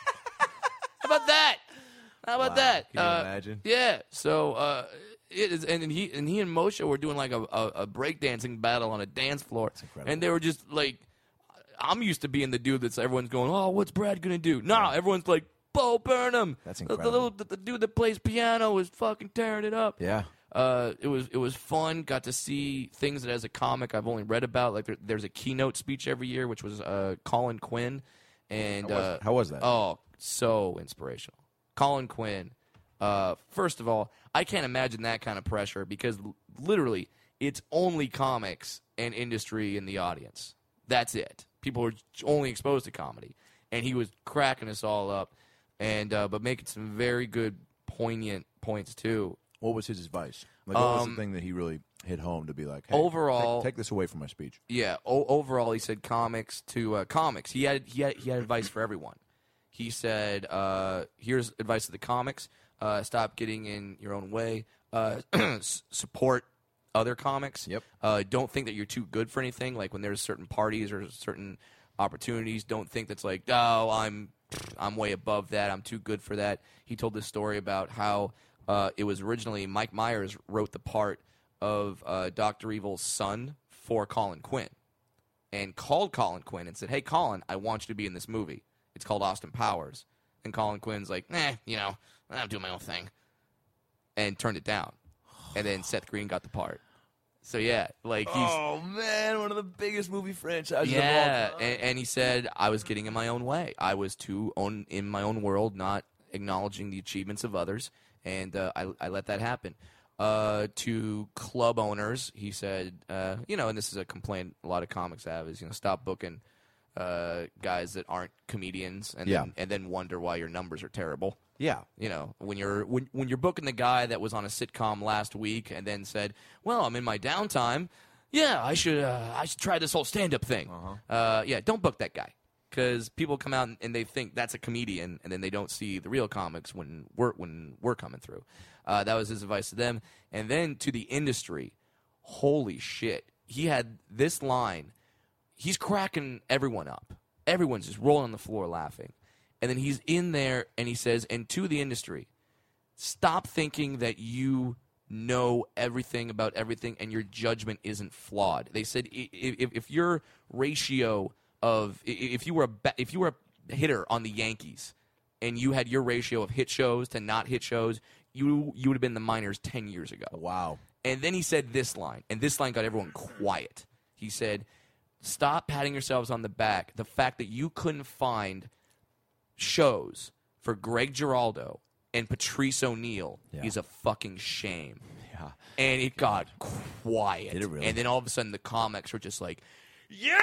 How about that? How about Wow. that? Can you Uh, imagine? Yeah. So uh, it is, and, and he and he and Moshe were doing like a, a, a breakdancing battle on a dance floor, incredible. and they were just like, I'm used to being the dude that's everyone's going, oh, what's Brad gonna do? No, everyone's like, Bo Burnham. That's The- The, incredible. little the, the dude that plays piano was fucking tearing it up. Yeah. Uh, it was it was fun. Got to see things that as a comic I've only read about. Like there, there's a keynote speech every year, which was uh, Colin Quinn, and How was- uh, how was that? Oh, so inspirational. Colin Quinn. Uh, first of all, I can't imagine that kind of pressure because l- literally it's only comics and industry in the audience. That's it. People are only exposed to comedy, and he was cracking us all up, and uh, but making some very good, poignant points too. What was his advice? Like, what was Um, the thing that he really hit home to be like, hey, overall- take, take this away from my speech? Yeah. O- overall, he said comics to uh, comics. He had he had he had advice for everyone. He said, uh, "Here's advice to the comics: uh, stop getting in your own way. Uh, s- support other comics. Yep. Uh, don't think that you're too good for anything. Like when there's certain parties or certain opportunities, don't think that's like, oh, I'm I'm way above that. I'm too good for that." He told this story about how uh, it was originally Mike Myers wrote the part of uh, Doctor Evil's son for Colin Quinn, and called Colin Quinn and said, "Hey, Colin, I want you to be in this movie. It's called Austin Powers." And Colin Quinn's like, "Nah, you know, I'm doing my own thing," and turned it down. And then Seth Green got the part. So yeah, like he's Oh man, one of the biggest movie franchises yeah, of all time. and, and he said I was getting in my own way. I was too own in my own world, not acknowledging the achievements of others, and uh, I, I let that happen. Uh, to club owners, he said, uh, you know, and this is a complaint a lot of comics have is, you know, stop booking uh, guys that aren't comedians, and Yeah. then, and then wonder why your numbers are terrible. Yeah. You know, when you're when, when you're booking the guy that was on a sitcom last week and then said, "Well, I'm in my downtime. Yeah, I should uh, I should try this whole stand-up thing." Uh-huh. Uh, yeah, don't book that guy because people come out and, and they think that's a comedian, and then they don't see the real comics when we're when we're coming through. Uh, that was his advice to them, and then to the industry. Holy shit, he had this line. He's cracking everyone up. Everyone's just rolling on the floor laughing. And then he's in there and he says, and to the industry, stop thinking that you know everything about everything and your judgment isn't flawed. They said i- if, if your ratio of, i- if you were a ba- if you were a hitter on the Yankees and you had your ratio of hit shows to not hit shows, you you would have been the minors ten years ago. Wow. And then he said this line, and this line got everyone quiet. He said, stop patting yourselves on the back. The fact that you couldn't find shows for Greg Giraldo and Patrice O'Neal Yeah. is a fucking shame. Yeah. And it got quiet. Did it really? And then all of a sudden the comics were just like, yeah!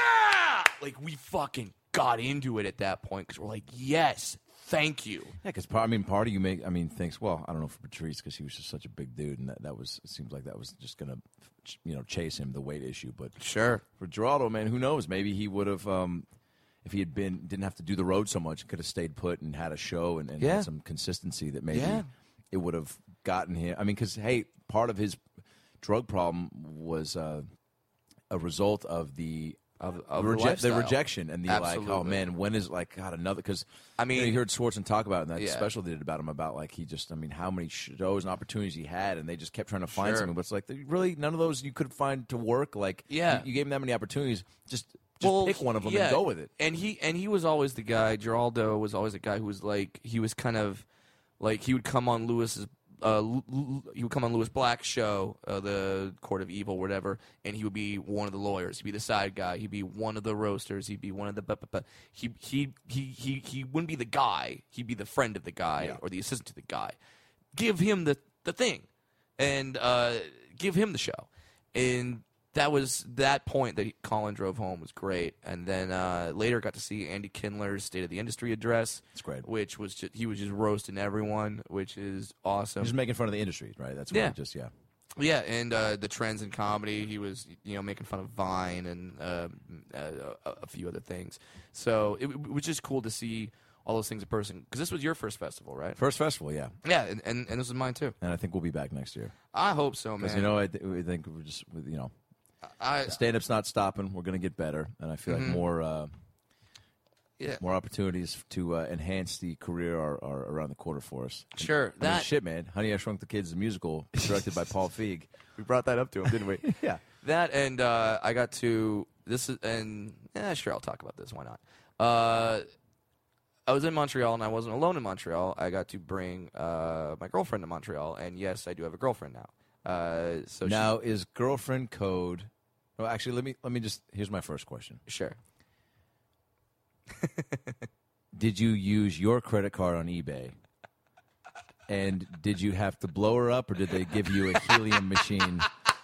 Like, we fucking got into it at that point because we're like, yes, thank you. Yeah, because I mean, part of you make I mean thinks. Well, I don't know for Patrice because he was just such a big dude, and that, that was it seems like that was just gonna, you know, chase him the weight issue. But Sure. for Giraldo, man, who knows? Maybe he would have, um, if he had been didn't have to do the road so much, could have stayed put and had a show and, and Yeah. had some consistency that maybe Yeah. it would have gotten him. I mean, because hey, part of his drug problem was uh, a result of the. Of, of Reje- the, the lifestyle. rejection and the like, oh Absolutely. man, when is like God another? Because I mean- you, know, you heard Schwartzen talk about it in that Yeah. special they did about him about like he just, I mean, how many shows and opportunities he had, and they just kept trying to find Sure. something. But it's like really none of those you could find to work. Like, Yeah. you, you gave him that many opportunities, just just Well, pick one of them yeah. and go with it. And he and he was always the guy. Giraldo was always the guy who was like he was kind of like he would come on Lewis's. Uh, L- L- he would come on Lewis Black's show, uh, the Court of Evil, whatever, and he would be one of the lawyers. He'd be the side guy. He'd be one of the roasters. He'd be one of the. Bu- bu- bu- he he he he he wouldn't be the guy. He'd be the friend of the guy Yeah. or the assistant to the guy. Give him the the thing, and uh, give him the show, and that was that point that he, Colin drove home was great. And then uh, later got to see Andy Kindler's State of the Industry address. It's great. Which was just, he was just roasting everyone, which is awesome. Just making fun of the industry, right? That's what Yeah. it just yeah. Yeah, and uh, the trends in comedy. He was, you know, making fun of Vine and uh, a, a few other things. So it, it was just cool to see all those things in person. Because this was your first festival, right? First festival, yeah, Yeah, and, and, and this is mine too. and I think we'll be back next year I hope so, because man. you know I, th- I think we're just you know I, stand up's not stopping. We're gonna get better, and I feel Mm-hmm. like more. Uh, yeah, More opportunities to uh, enhance the career are, are around the corner for us. sure. I mean, That shit, man. Honey, I Shrunk the Kids, the musical, directed by Paul Feig. we brought that up to him, didn't we? Yeah. That and uh, I got to this is and yeah, sure, I'll talk about this. Why not? Uh, I was in Montreal and I wasn't alone in Montreal. I got to bring uh, my girlfriend to Montreal, and yes, I do have a girlfriend now. Uh, so Now, is girlfriend code? Well, actually, let me let me just. Here's my first question. she, sure. Did you use your credit card on eBay? And did you have to blow her up, or did they give you a helium machine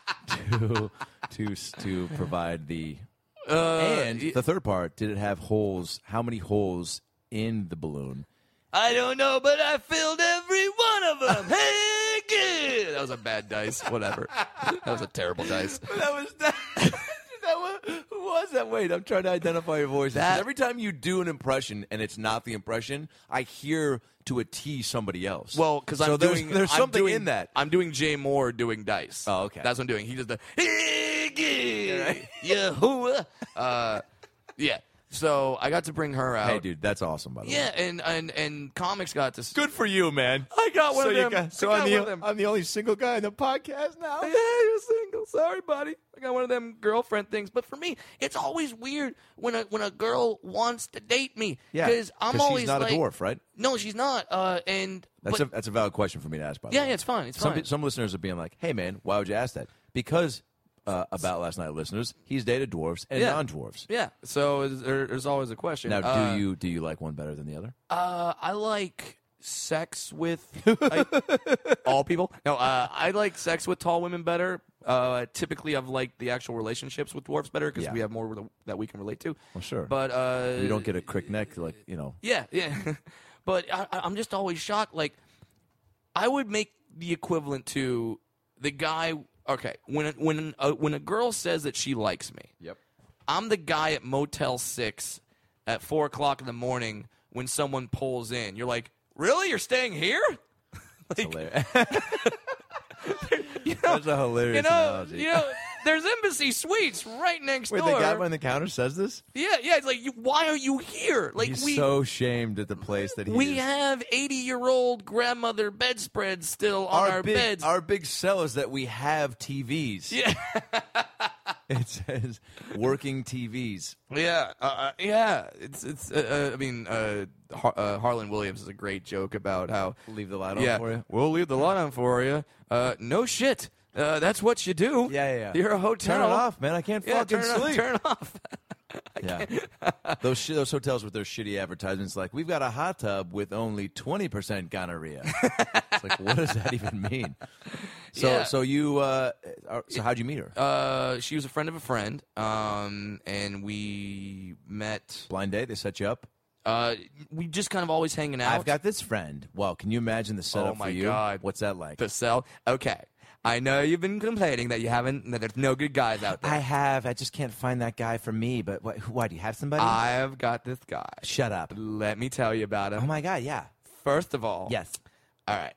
to to to provide the? Uh, And y- the third part, did it have holes? How many holes in the balloon? I don't know, but I filled every one of them. Hey, kid! That was a bad dice. Whatever. That was a terrible dice. That was that. that was, who was that? Wait, I'm trying to identify your voice. That- Every time you do an impression and it's not the impression, I hear to a T somebody else. Well, because so I'm there's, doing there's I'm something doing- in that. I'm doing Jay Moore doing dice. Oh, okay. That's what I'm doing. He does the hey, kid! Right. Yahoo! Uh, yeah. So I got to bring her out. Hey, dude, that's awesome. By the way. Yeah, and, and and comics got to. Good for you, man. I got one so of you them. got- I so got I'm, one the, of them. I'm the only single guy in the podcast now. Yeah, you're single. Sorry, buddy. I got one of them girlfriend things. But for me, it's always weird when a when a girl wants to date me. Yeah, because I'm 'cause she's always not a like, dwarf, right? No, she's not. Uh, and That's but, a that's a valid question for me to ask. By the yeah, way. yeah, it's fine. It's Some fine. pe- some listeners are being like, "Hey, man, why would you ask that?" Because uh, about last night, listeners, he's dated dwarves and Yeah. non-dwarves. Yeah, so is- there, there's always a question. Now, do Uh, you do you like one better than the other? Uh, I like sex with I, all people. No, uh, I like sex with tall women better. Uh, typically, I've liked the actual relationships with dwarfs better because Yeah. we have more with- that we can relate to. Well, sure. But uh, You don't get a crick neck, like you know. Yeah, yeah. But I, I- I'm just always shocked. Like, I would make the equivalent to the guy. Okay, when a, when a, when a girl says that she likes me, Yep. I'm the guy at Motel Six at four o'clock in the morning when someone pulls in. You're like, really? You're staying here? like, Hilarious. you know, That's a hilarious you know, analogy. you know, there's Embassy Suites right next Wait, door. the guy behind the counter says this? yeah, yeah. It's like, you, why are you here? Like He's we. so shamed at the place that he We is. have eighty-year-old grandmother bedspreads still on our, big, beds. Our big sell is that we have T Vs. yeah, It says working T Vs. yeah, uh, uh, yeah. It's it's. Uh, uh, I mean, uh, Har- uh, Harlan Williams is a great joke about how Leave the light on yeah, for you. we'll leave the light on for you. Uh, no shit. Uh, that's what you do. Yeah, yeah, yeah. You're a hotel. Turn it off, man. I can't Yeah, fucking turn it off. sleep. Turn it off. Yeah, those sh- those hotels with their shitty advertisements, like we've got a hot tub with only twenty percent gonorrhea. It's like, what does that even mean? So, Yeah. so you, uh, are, so how'd you meet her? Uh, she was a friend of a friend, um, and we met. Blind date? They set you up. Uh, we just kind of always hanging out. I've got this friend. Well, can you imagine the setup Oh my for you? God. What's that like? the cell. Okay, I know you've been complaining that you haven't. That there's no good guys out there. I have. I just can't find that guy for me. But what, why do you have somebody? I've got this guy. Shut up. Let me tell you about him. Oh my God. Yeah. First of all, Yes. all right.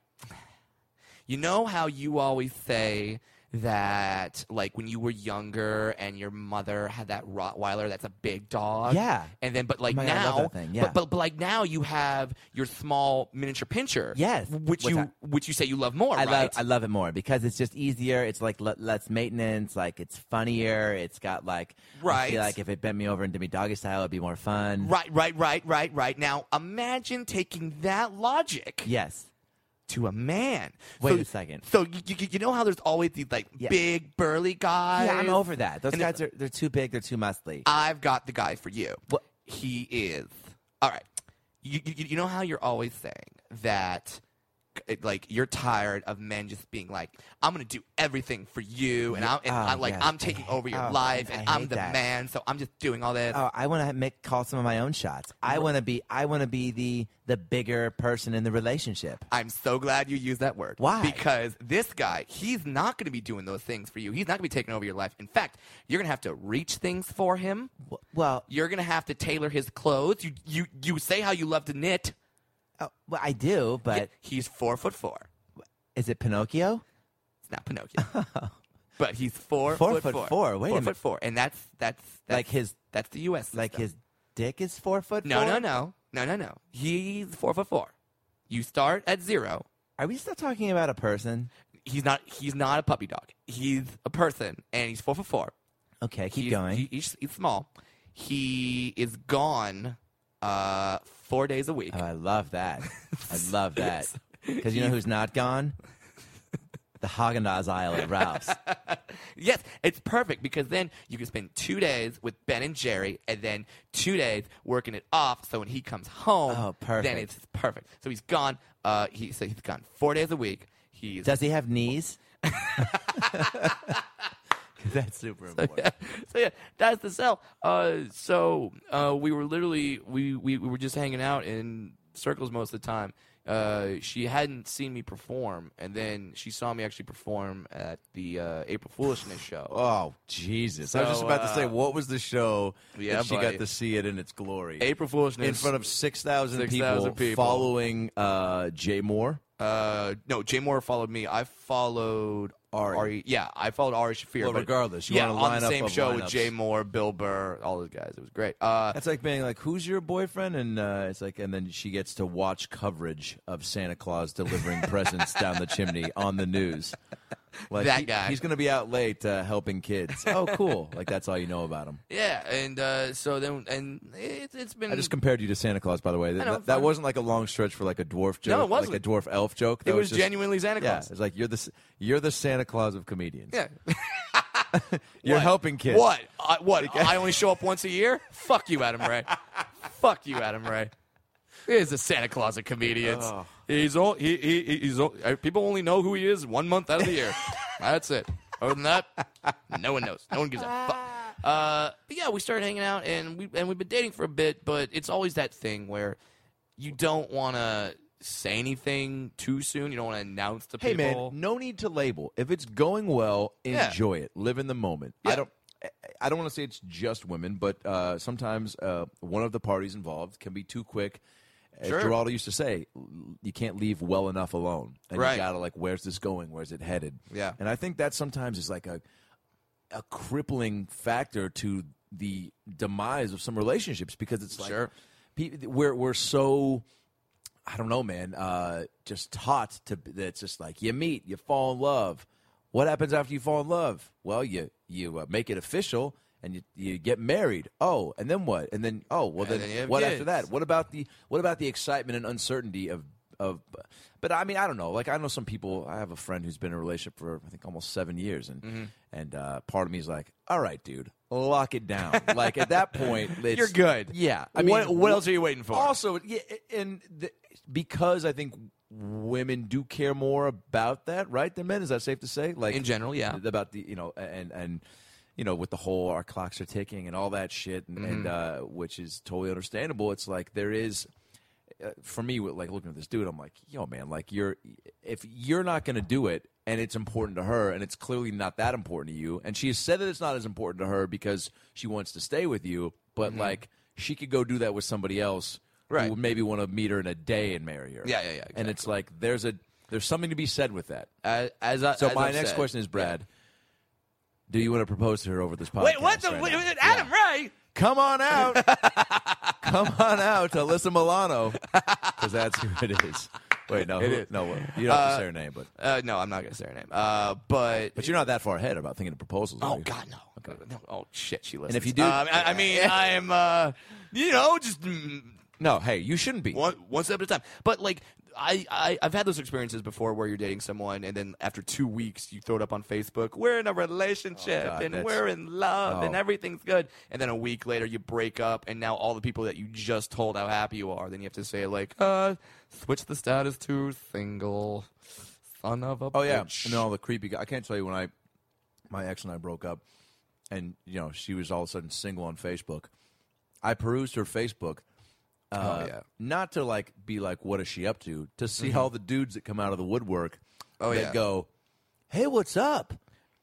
You know how you always say that, like, when you were younger and your mother had that Rottweiler that's a big dog? Yeah. And then, but like Oh my God, I now, love that thing, yeah. but, but but like now you have your small miniature pincher. Yes. Which What's you that? which you say you love more, I right? love I love it more because it's just easier. It's like le- less maintenance. Like it's funnier. It's got like I Right. feel like if it bent me over and did me doggy style, it'd be more fun. Right, right, right, right, right. Now imagine taking that logic Yes. to a man. Wait So- a second. So you, you, you know how there's always these like Yeah. big burly guys? Yeah, I'm over that. Those And guys are they're too big. They're too muscly. I've got the guy for you. What? He is. All right. You, you, you know how you're always saying that, it- like, you're tired of men just being like, I'm going to do everything for you, and, I'm, and Oh, I'm like, yes. I'm taking over your Oh, life, I and I'm hate the that. man, so I'm just doing all this. Oh, I want to make call some of my own shots. I want to be I want to be the the bigger person in the relationship. I'm so glad you used that word. Why? Because this guy, he's not going to be doing those things for you. He's not going to be taking over your life. In fact, you're going to have to reach things for him. W- Well, You're going to have to tailor his clothes. You, you, you say how you love to knit. oh, well, I do, but Yeah, he's four foot four. is it Pinocchio? It's not Pinocchio. But he's four, Four foot, foot four. four. Wait a four minute. foot four, and that's that's, that's Like his that's the U S like system. his dick is four foot. no four? no no no no no. He's four foot four. You start at zero. Are we still talking about a person? He's not he's not a puppy dog. He's a person, and he's four foot four. Okay, keep he's, going. he- he's, he's small. He is gone uh, four days a week. Oh, I love that. I love that. Because you know who's not gone? The Haagen-Dazs aisle at Ralph's. Yes, it's perfect because then you can spend two days with Ben and Jerry, and then two days working it off. So when he comes home, Oh, perfect. then it's perfect. So he's gone. Uh, he so he's gone four days a week. He's Does he have knees? 'Cause that's super important. yeah. So yeah, that's the cell. Uh, so uh, we were literally we, we we were just hanging out in circles most of the time. Uh, she hadn't seen me perform, and then she saw me actually perform at the uh, April Foolishness show. Oh, Jesus. I was just So, about to say, uh, what was the show yeah, that she buddy. got to see it in its glory? April Foolishness in front of six thousand six people, thousand people. following uh, Jay Moore. Uh, no, Jay Moore followed me. I followed Ari. Yeah, I followed Ari Shafir. Well, but- regardless, you yeah, want a on the lineup same of show with lineups. Jay Moore, Bill Burr, all those guys. It was great. Uh, That's like being like, "Who's your boyfriend?" And uh, it's like, and then she gets to watch coverage of Santa Claus delivering presents down the chimney on the news. Like That he- guy. he's going to be out late uh, helping kids. Oh, cool! Like that's all you know about him. yeah, and uh, so then and it, it's been. I just compared you to Santa Claus, by the way. That, know, that, that fine. wasn't like a long stretch for like a dwarf joke. No, it wasn't. Like a dwarf elf joke. That it was just, genuinely Santa Yeah, Claus. it's like you're the s- you're the Santa Claus of comedians. Yeah. You're What? helping kids. What? I, what? I only show up once a year? Fuck you, Adam Ray. Fuck you, Adam Ray. He's the Santa Claus of comedians. Oh. He's all, he, he, he's all, uh, people only know who he is one month out of the year. That's it. Other than that, no one knows. No one gives a fuck. Uh, but yeah, we started hanging out, and we and we've been dating for a bit. But it's always that thing where you don't want to say anything too soon. You don't want to announce to Hey people. man, no need to label. If it's going well, Yeah. enjoy it. Live in the moment. I Yeah. don't. I don't want to say it's just women, but uh, sometimes uh, one of the parties involved can be too quick. As Sure. Geraldo used to say, you can't leave well enough alone, and Right. you gotta like, where's this going? Where's it headed? Yeah. And I think that sometimes is like a a crippling factor to the demise of some relationships because it's like Sure. pe- we're we're so. I don't know, man. Uh, just taught to that it's just like you meet, you fall in love. What happens after you fall in love? Well, you you uh, make it official and you you get married. Oh, and then what? And then oh, well And then, then you have what kids. after that? What about the what about the excitement and uncertainty of of, but I mean, I don't know. Like I know some people. I have a friend who's been in a relationship for I think almost seven years, and Mm-hmm. and uh, part of me is like, all right, dude, lock it down. Like at that point, it's, You're good. Yeah, I mean, what, what else are you waiting for? Also, yeah, and the, because I think women do care more about that, right, than men. Is that safe to say? Like In general, yeah. About the you know and and. You know, with the whole our clocks are ticking and all that shit, and, and uh, which is totally understandable. It's like there is, uh, for me, with, like looking at this dude, I'm like, yo, man, like you're, if you're not going to do it, and it's important to her, and it's clearly not that important to you, and she has said that it's not as important to her because she wants to stay with you, but like she could go do that with somebody else Right. who would maybe want to meet her in a day and marry her. Yeah, yeah, yeah, And it's like there's a there's something to be said with that. As, as I, So as my I've next said, question is, Brad. Do you want to propose to her over this podcast? Wait, what the? right wait, now? wait, Adam Ray? Come on out. Come on out to Alyssa Milano. Because that's who it is. Wait, no. It who, is. No, you don't have to Uh, say her name, but Uh, no, I'm not gonna say her name. Uh, but but you're not that far ahead about thinking of proposals. are oh you? god, no. no. Oh shit, she listens. if you do- um, I, I mean, I am, uh, you know, just. Mm, No, hey, you shouldn't be. one one step at a time. But like I, I I've had those experiences before where you're dating someone and then after two weeks you throw it up on Facebook. We're in a relationship Oh, God, and that's- we're in love and Oh. everything's good. And then a week later you break up and now all the people that you just told how happy you are, then you have to say like, uh, switch the status to single. Son of a Oh yeah, bitch. and then all the creepy. Guy. I can't tell you when I, my ex and I broke up, and you know she was all of a sudden single on Facebook. I perused her Facebook. Uh, Oh, yeah. Not to like be like, what is she up to? To see all the dudes that come out of the woodwork. Oh, that yeah. go, hey, what's up?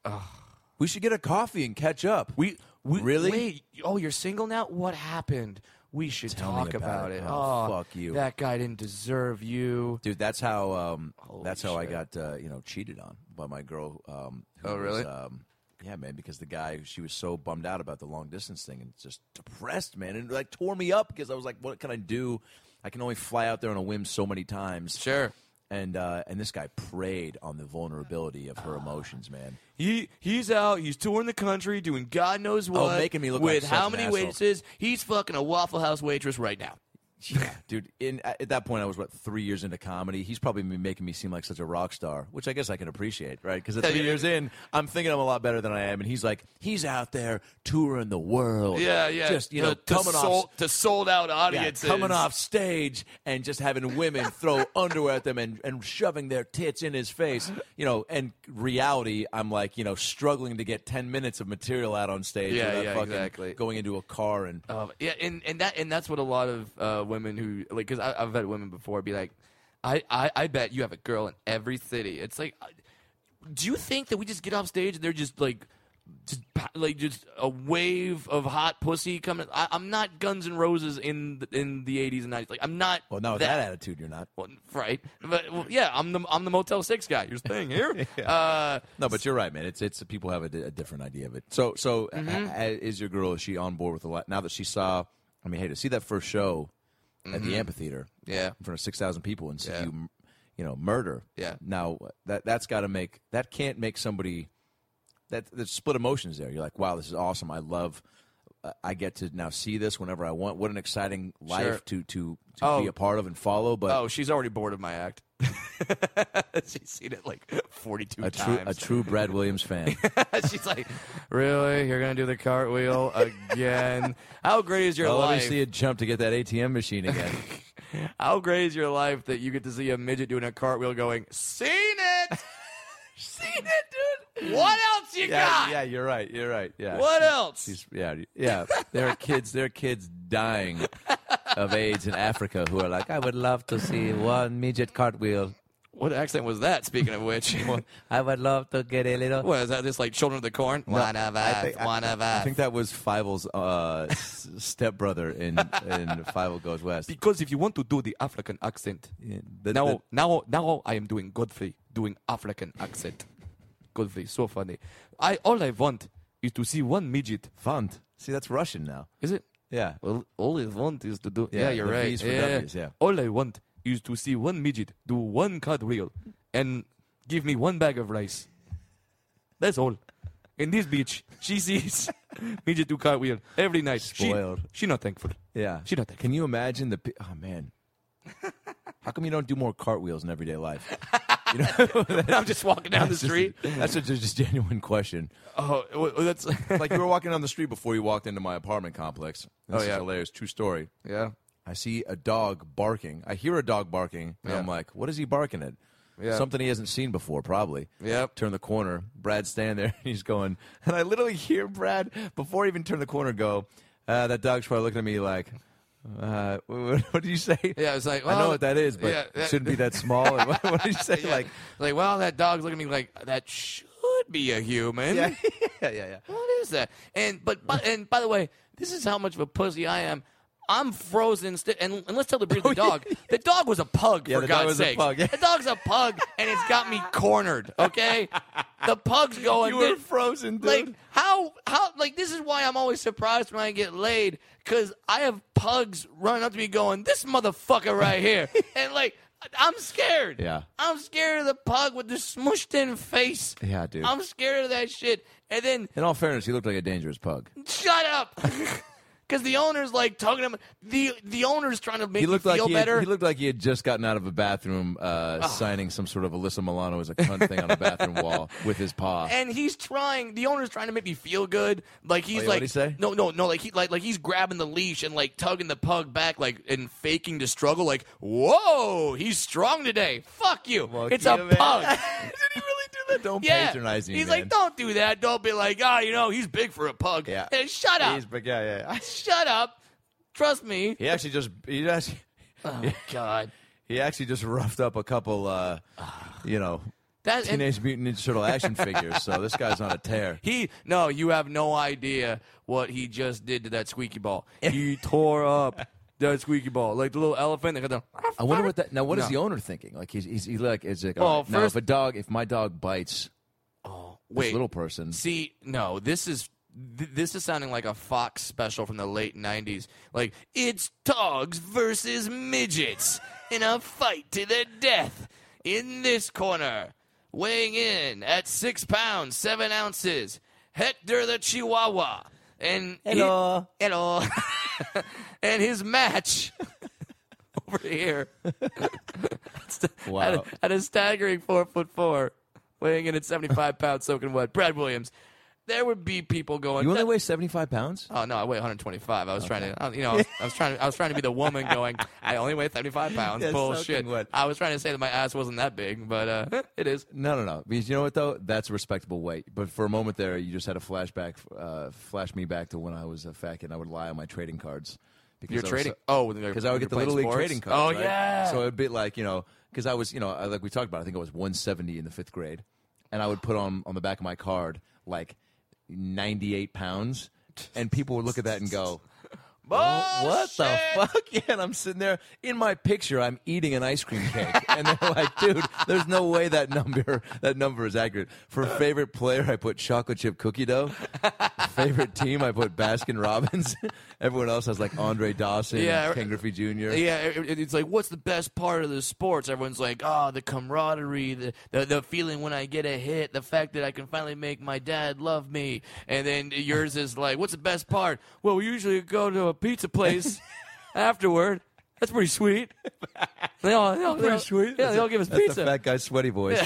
We should get a coffee and catch up. We, we Really? Wait, oh, you're single now? What happened? We should Tell me talk about about, it. it. Oh, Oh, fuck you. That guy didn't deserve you. Dude, that's how um, Holy that's how I shit. got uh, you know cheated on by my girl. Um, who Oh, really? Was, um, yeah, man, because the guy, she was so bummed out about the long distance thing and just depressed, man, and like tore me up because I was like, what can I do? I can only fly out there on a whim so many times. Sure. And uh, and this guy preyed on the vulnerability of her emotions, man. He he's out. He's touring the country, doing God knows what. making me look like with such how an many asshole. waitresses? He's fucking a Waffle House waitress right now. Yeah, dude. In at that point, I was what three years into comedy. He's probably been making me seem like such a rock star, which I guess I can appreciate, right? Because at Yeah, three yeah. years in, I'm thinking I'm a lot better than I am, and he's like, he's out there touring the world. Yeah, yeah. Just you know, to, coming to off, sold, to sold out yeah, audiences. coming off stage and just having women throw underwear at them and, and shoving their tits in his face. You know, and reality, I'm like, you know, struggling to get ten minutes of material out on stage. Yeah, without yeah, fucking exactly. Going into a car and. Um, yeah, and, and that and that's what a lot of uh, women who like because I've had women before be like, I, I I bet you have a girl in every city. It's like, uh, do you think that we just get off stage and they're just like, just pa- like just a wave of hot pussy coming? I, I'm not Guns N' Roses in the, in the eighties and nineties. Like I'm not. Well, no, with that, attitude, you're not. Well, right, but well, yeah, I'm the I'm the Motel Six guy. You're staying here. uh, No, but you're right, man. It's it's people have a, di- a different idea of it. So so Mm-hmm. a- a- is your girl? Is she on board with a lot now that she saw? I mean, hey, to see that first show at the amphitheater, Mm-hmm. Yeah. in front of six thousand people and see Yeah. you, m- you know, murder. Yeah. Now that that's got to make that can't make somebody that there's split emotions there. You're like, wow, this is awesome. I love. Uh, I get to now see this whenever I want. What an exciting life Sure. to to to Oh. be a part of and follow. But oh, she's already bored of my act. She's seen it like forty-two a true times. a true Brad Williams fan. She's like, really? You're gonna do the cartwheel again? How great is your Oh, let me life? see it jump to get that A T M machine again. How great is your life that you get to see a midget doing a cartwheel, going, "Seen it, seen it, dude. What else you yeah, got? yeah, you're right. You're right. Yeah. What else?" She's, yeah, yeah. There are kids. There are kids dying of AIDS in Africa who are like, I would love to see one midget cartwheel. What accent was that? Speaking of which, I would love to get a little. what is that? Just like Children of the Corn? One of I us, think, one I, of I us. think that was Fievel's uh, s- stepbrother in in Fievel Goes West. Because if you want to do the African accent, Yeah, the- now, the- now, now, I am doing Godfrey, doing African accent. Godfrey, so funny. I all I want is to see one midget. Fund. See, that's Russian now. Is it? Yeah. Well, all I want is to do. Yeah, Yeah, you're the right. V's for yeah. W's, yeah. All I want is to see one midget do one cartwheel and give me one bag of rice. That's all. In this beach, she sees midget do cartwheel every night. Spoiled. She, she not thankful. Yeah. She not thankful. Can you imagine the? pe- Oh man. How come you don't do more cartwheels in everyday life? You know, I'm just walking down the that's just street. a- that's a just genuine question. Oh, well, that's Like you were walking down the street before you walked into my apartment complex. This Oh, yeah. is hilarious. True story. yeah. I see a dog barking. I hear a dog barking, and Yeah. I'm like, what is he barking at? Yeah. Something he hasn't seen before, probably. Yep. Turn the corner. Brad's standing there, and he's going, and I literally hear Brad, before he even turned the corner, go, uh, that dog's probably looking at me like, uh, what, what did you say? Yeah, it's like, I know well, what that is, but yeah, it that- shouldn't be that small. Or what, what did you say? Yeah. Like, like, well, that dog's looking at me like that should be a human. yeah, yeah, yeah, yeah. What is that? And but, but and by the way, this is how much of a pussy I am. I'm frozen, sti- and, and let's tell the breed of the dog. The dog was a pug, Yeah, for the dog God's was a sake. pug, yeah. The dog's a pug, and it's got me cornered. Okay, the pug's going. You were "Thi- frozen, dude. Like how how like this is why I'm always surprised when I get laid, because I have pugs running up to me going, "This motherfucker right here," and like. I'm scared. Yeah. I'm scared of the pug with the smushed in face. Yeah, dude. I'm scared of that shit. And then In all fairness, he looked like a dangerous pug. shut up. Because the owner's like tugging him. The the owner's trying to make He looked me like feel he had, better. he looked like he had just gotten out of a bathroom, uh, signing some sort of Alyssa Milano as a cunt thing on a bathroom wall with his paw. and he's trying. The owner's trying to make me feel good. Like he's Oh, yeah, like, what'd he say? no, no, no. Like he like like he's grabbing the leash and like tugging the pug back, like and faking the struggle. Like, whoa, he's strong today. Fuck you. Well, it's yeah, a man. pug. Did he really do that? Don't Yeah. patronize me, He's man. like, don't do that. Don't be like, ah, oh, you know, he's big for a pug. Yeah. Hey, shut up. He's big, yeah, yeah, yeah. Shut up. Trust me. He actually just he actually, Oh God. he actually just roughed up a couple, uh, you know, That and- Teenage Mutant Ninja Turtle action figures. So this guy's on a tear. He no, you have no idea what he just did to that squeaky ball. He tore up that squeaky ball, like the little elephant. They got the. I wonder what that. Now, what is No. the owner thinking? Like he's he's he like is like Well, all right, now first- if a dog if my dog bites Oh, this wait, little person, See, no, this is th- this is sounding like a Fox special from the late nineties. Like it's dogs versus midgets in a fight to the death. In this corner, weighing in at six pounds seven ounces, Hector the Chihuahua, and Hello. he- hello, and his match over here Wow. at, a, at a staggering four foot four, weighing in at seventy five pounds, soaking wet. Brad Williams. There would be people going. you only "That- weigh seventy five pounds. Oh no, I weigh one twenty-five. I was trying to, I- you know, I was, I was trying to, I was trying to be the woman going. I only weigh seventy-five pounds. Yeah, Bullshit. soaking wet. I was trying to say that my ass wasn't that big, but uh, it is. No, no, no. Because you know what though, that's a respectable weight. But for a moment there, you just had a flashback, uh, flash me back to when I was a fat kid. And I would lie on my trading cards. Because You're I was trading. so- oh, because I would get the you're little playing league sports? trading cards. Oh right? yeah. So it'd be like you know, because I was you know, I- like we talked about, I think I was one seventy in the fifth grade, and I would put on on the back of my card like ninety-eight pounds, and people would look at that and go, "Oh, what the Bullshit. fuck?" Yeah, and I'm sitting there in my picture. I'm eating an ice cream cake, and they're like, "Dude, there's no way that number that number is accurate." For favorite player, I put chocolate chip cookie dough. Favorite team, I put Baskin Robbins. Everyone else has like Andre Dawson, Yeah, Ken Griffey Junior Yeah, it, it- it's like, what's the best part of the sports? Everyone's like, oh, the camaraderie, the, the the feeling when I get a hit, the fact that I can finally make my dad love me. And then yours is like, what's the best part? Well, we usually go to a pizza place afterward. That's pretty sweet. They all, they all, they all- sweet. Yeah, they all give us That's pizza. the fat guy's sweaty voice.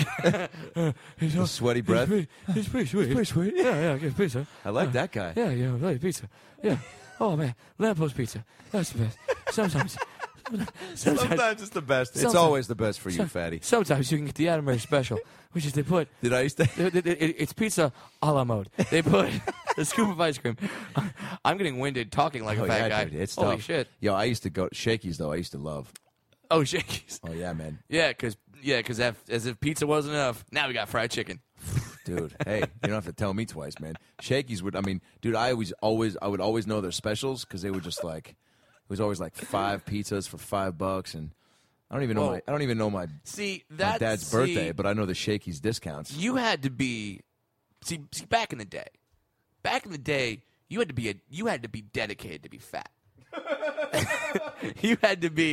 The sweaty breath. It's pretty sweet. pretty sweet. Yeah, yeah, give pizza. I like that guy. Yeah, yeah, really pizza. Yeah. Oh man, lamppost pizza. That's the best. Sometimes, sometimes, Sometimes it's the best. It's Sometimes- always the best for you, some- fatty. sometimes you can get the Adam Ray special, which is they put Did I used to? it- it- it- it's pizza a la mode. They put a scoop of ice cream. I'm getting winded talking like Oh a fat yeah, guy. dude, it's Holy tough. shit. Yo, I used to go Shakey's though. I used to love. Oh, shakies. Oh yeah, man, Yeah, because yeah, because as if pizza wasn't enough, now we got fried chicken. dude. Hey, you don't have to tell me twice, man. Shakey's would. I mean, dude, I always, always, I would always know their specials because they were just like, it was always like five pizzas for five bucks, and I don't even know Whoa. my, I don't even know my, See, my that's dad's see, birthday, but I know the Shakey's discounts. you had to be see, see back in the day. Back in the day, you had to be a you had to be dedicated to be fat. You had to be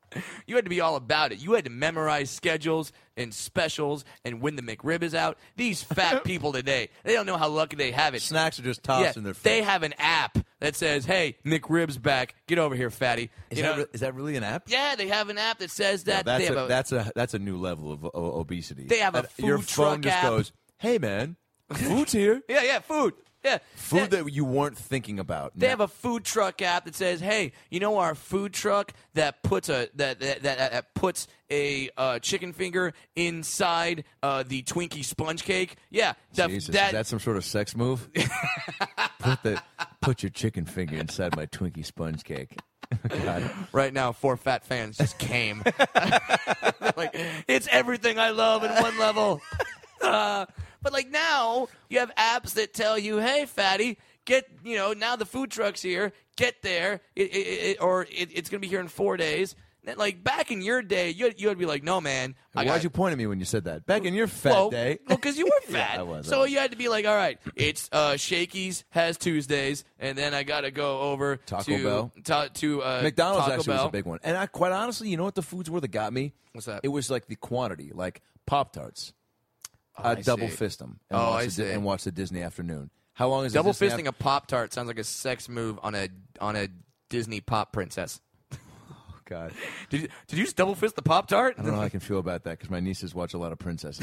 You had to be all about it. You had to memorize schedules and specials and when the McRib is out. These fat people today, they don't know how lucky they have it. Snacks are just tossed Yeah, in their face. they have an app that says, "Hey, McRib's back. Get over here, fatty." Is, you that, know? re- is that really an app? Yeah, they have an app that says that. that's, they have a, a, that's a that's a new level of o- obesity. They have a And your food phone truck just app. goes, "Hey man, food's here." yeah, yeah, food. Yeah, Food They- that you weren't thinking about. They Now- have a food truck app that says, "Hey, you know our food truck that puts a that that that, that puts a uh, chicken finger inside uh, the Twinkie sponge cake." Yeah, the, Jesus, that is that some sort of sex move? put the put your chicken finger inside my Twinkie sponge cake. God. right now four fat fans just came. Like, it's everything I love in one level. Uh, but like now you have apps that tell you, "Hey, fatty, get you know now the food truck's here. Get there, it, it, it, or it, it's gonna be here in four days." And, like back in your day, you you would be like, "No, man, I Why'd got you point at me when you said that? Back in your fat well, day. Well, because you were fat. Yeah, I was, I so was. you had to be like, all right, it's uh, Shakey's has Tuesdays, and then I got to go over Taco to, Bell. To, to uh, McDonald's Taco actually Bell. was a big one. And I, quite honestly, you know what the foods were that got me? What's that? It was like the quantity, like Pop-Tarts. Oh, uh, I double see. fist them and, Oh, watch I the, see. and watch the Disney afternoon. How long is Double the Disney fisting a Pop Tart sounds like a sex move on a on a Disney pop princess. af- God, Did you, did you just double fist the Pop Tart? I don't know how I can feel about that because my nieces watch a lot of princesses.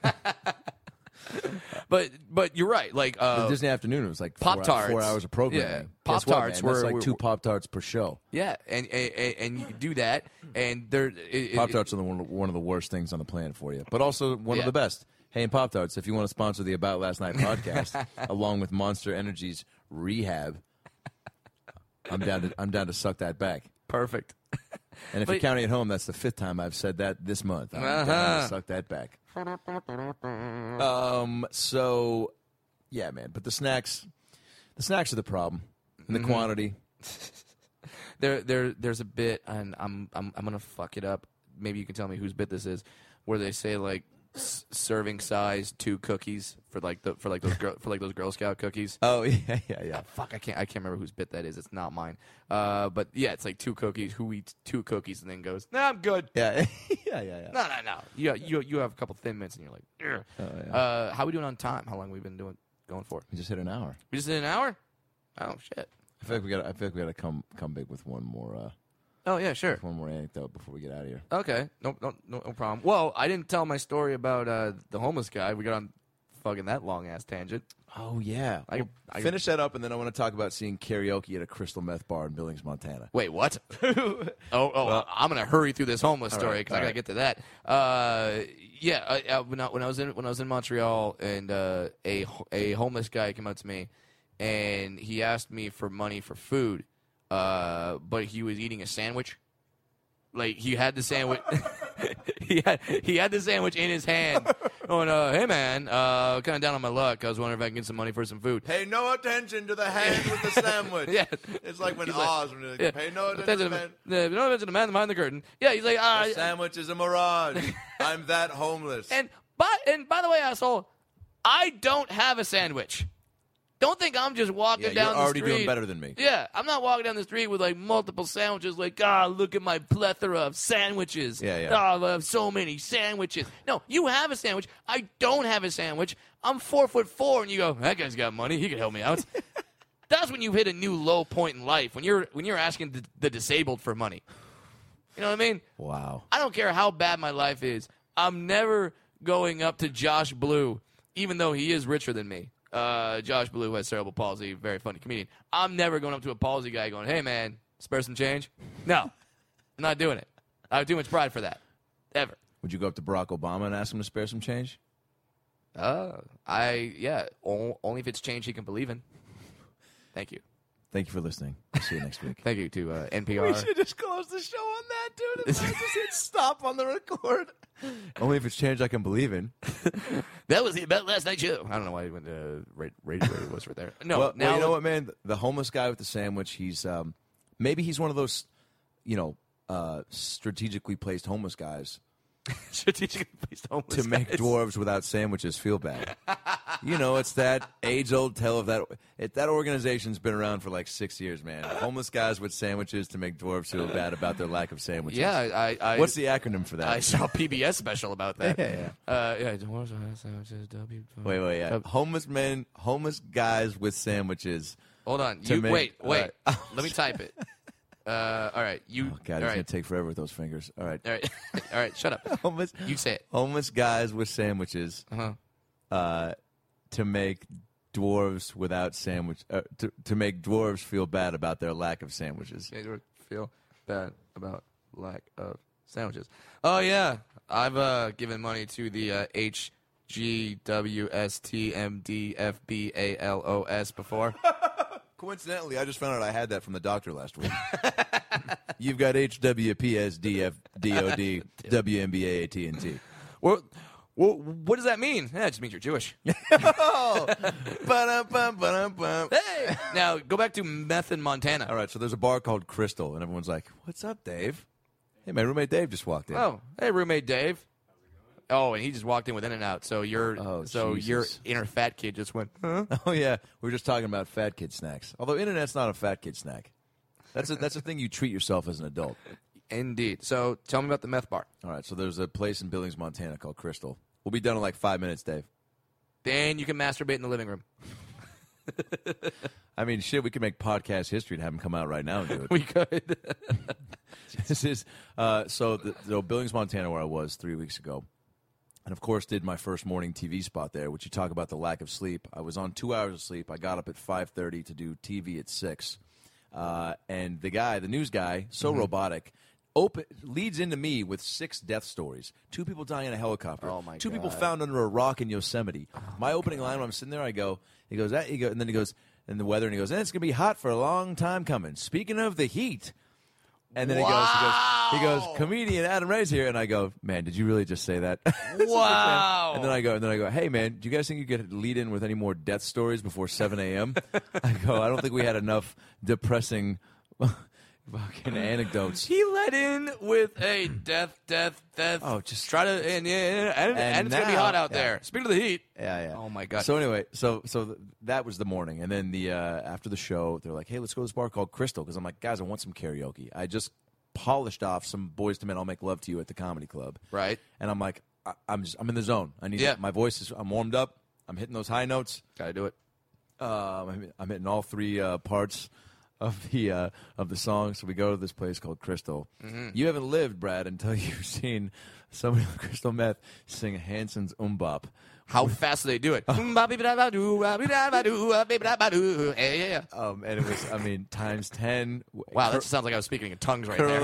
But but you're right. Like the uh, Disney afternoon, it was like four, Pop-Tarts. four hours of programming. Yeah. Guess what, Pop-Tarts man? That's were- like two were- Pop-Tarts per show. yeah, and, and and you do that, and there it- it- Pop-Tarts are the one, one of the worst things on the planet for you, but also one Yeah. of the best. Hey, and Pop-Tarts, if you want to sponsor the About Last Night podcast, along with Monster Energy's Rehab, I'm down to I'm down to suck that back. perfect. And if But- you're counting at home, that's the fifth time I've said that this month. I'm down Uh-huh. to suck that back. Um. So, yeah, man. But the snacks, the snacks are the problem, and the Mm-hmm. quantity. There, there, there's a bit, and I'm, I'm, I'm gonna fuck it up. Maybe you can tell me whose bit this is, where they say like s- serving size two cookies for like the for like those girl, for like those Girl Scout cookies. Oh yeah, yeah, yeah. Fuck, I can't, I can't remember whose bit that is. It's not mine. Uh, but yeah, it's like two cookies. Who eats two cookies and then goes, "Nah, I'm good." Yeah, yeah, yeah, yeah. No, no, no. You, you, you have a couple thin mints, and you're like, "Ugh." Oh, yeah. uh, how we doing on time? How long we been doing going for? We just hit an hour. We just did an hour. Oh shit. I feel like we got. I feel like we got to come come big with one more uh, Oh yeah, sure. one more anecdote before we get out of here. Okay, no, no, no, no problem. Well, I didn't tell my story about uh, the homeless guy. We got on fucking that long ass tangent. Oh yeah. I- Well, I- finish that up, and then I want to talk about seeing karaoke at a Crystal Meth bar in Billings, Montana. Wait, what? oh, oh, I'm gonna hurry through this homeless story right, because I all gotta right. get to that. Uh, yeah, I, I, when, I, when I was in when I was in Montreal, and uh, a a homeless guy came up to me, and he asked me for money for food, uh, but he was eating a sandwich. Like he had the sandwich, he had he had the sandwich in his hand. Going, uh, hey man, uh, kind of down on my luck. I was wondering if I can get some money for some food. Pay no attention to the hand with the sandwich. Yeah. It's like when He's like- Oz, when you're like, Yeah. pay no attention to the man. Yeah, no attention to the man behind the curtain. Yeah, he's like, ah, The sandwich is a mirage. I'm that homeless. and by and by the way, asshole, I don't have a sandwich. Don't think I'm just walking yeah, down you're the already street. doing better than me. Yeah, I'm not walking down the street with like multiple sandwiches. Like, ah, look at my plethora of sandwiches. Yeah, yeah. Oh, I have so many sandwiches. No, you have a sandwich. I don't have a sandwich. I'm four foot four, and you go, that guy's got money. He can help me out. That's when you hit a new low point in life. When you're when you're asking the, the disabled for money. You know what I mean? Wow. I don't care how bad my life is. I'm never going up to Josh Blue, even though he is richer than me. Uh, Josh Blue has cerebral palsy, very funny comedian. I'm never going up to a palsy guy going, hey, man, spare some change. No, I'm not doing it. I have too much pride for that. Ever. Would you go up to Barack Obama and ask him to spare some change? Uh, I, yeah, o- only if it's change he can believe in. Thank you. Thank you for listening. I'll see you next week. Thank you to uh, N P R. just close the show on that, dude. And I just hit stop on the record. Only if it's change I can believe in. That was the About Last Night show. I don't know why he went to radio, radio was right there. No, well, now well, you know what, man? The homeless guy with the sandwich, he's um, maybe he's one of those, you know, uh, strategically placed homeless guys strategically placed homeless to make guys. dwarves without sandwiches feel bad. You know, it's that age-old tale of that. It, that organization's been around for like six years, man. Homeless guys with sandwiches to make dwarves feel bad about their lack of sandwiches. Yeah, I. I What's the acronym for that? I saw a P B S special about that. Yeah, yeah. Uh, yeah. Dwarves have sandwiches, W- Wait, wait, yeah. Homeless men, homeless guys with sandwiches. Hold on. To You make- wait, wait. all right. Let me type it. Uh, all right. You. Oh, God, all it's going right. to take forever with those fingers. All right. All right. all right. Shut up. Homeless, You say it. homeless guys with sandwiches Uh-huh. uh, to make dwarves without sandwich uh, to, to make dwarves feel bad about their lack of sandwiches. Made her feel bad about lack of sandwiches. Oh yeah, I've uh, given money to the uh, H G W S T M D F B A L O S before. Coincidentally, I just found out I had that from the doctor last week. You've got H W P S D F D O D W N B A A T N T. Well, well, what does that mean? Yeah, it just means you're Jewish. Oh, ba-dum-bum, ba-dum-bum. Hey, now go back to meth in Montana. All right, so there's a bar called Crystal, and everyone's like, "What's up, Dave?" Hey, my roommate Dave just walked in. Oh, hey, roommate Dave. Oh, and he just walked in with In-N-Out, so your Oh, so Jesus. your inner fat kid just went, huh? Oh yeah, we were just talking about fat kid snacks. Although internet's not a fat kid snack. That's a, that's a thing you treat yourself as an adult. Indeed. So tell me about the meth bar. All right, so there's a place in Billings, Montana called Crystal. We'll be done in like five minutes, Dave. Then you can masturbate in the living room. I mean, shit, we could make podcast history and have him come out right now and do it. We could. This is uh, so the, so Billings, Montana, where I was three weeks ago, and of course did my first morning T V spot there, which you talk about the lack of sleep. I was on two hours of sleep. I got up at five thirty to do T V at six, uh, and the guy, the news guy, so robotic. Open leads into me with six death stories. Two people dying in a helicopter. Oh, my Two people God. found under a rock in Yosemite. my opening line when I'm sitting there, I go, he goes, that, he go, and then he goes, and the weather, and he goes, and it's gonna be hot for a long time coming. Speaking of the heat. And then he goes, he goes, he goes, comedian Adam Ray's here, and I go, man, did you really just say that? Wow. And then I go, and then I go, hey man, do you guys think you could lead in with any more death stories before seven a.m.? I go, I don't think we had enough depressing fucking anecdotes. He let in with a death, death, death. Oh, just- try to, and, yeah, and, and, And it's gonna be now- hot out yeah. there. Speaking of the heat. Yeah, yeah. Oh my God. So anyway, so so th- that was the morning, and then the uh, after the show, they're like, hey, let's go to this bar called Crystal, because I'm like, guys, I want some karaoke. I just polished off some Boys to Men, I'll Make Love to You at the comedy club. Right. And I'm like, I, I'm just, I'm in the zone. I need Yeah. my voice is, I'm warmed up. I'm hitting those high notes. Gotta do it. Um, I'm, I'm hitting all three uh, parts of the uh, of the song. So we go to this place called Crystal. Mm-hmm. You haven't lived, Brad, until you've seen somebody on Crystal Meth sing Hanson's Umbop. How fast do they do it? Yeah, yeah, yeah. Um, and it was, I mean, times ten. Wow, that sounds like I was speaking in tongues right there.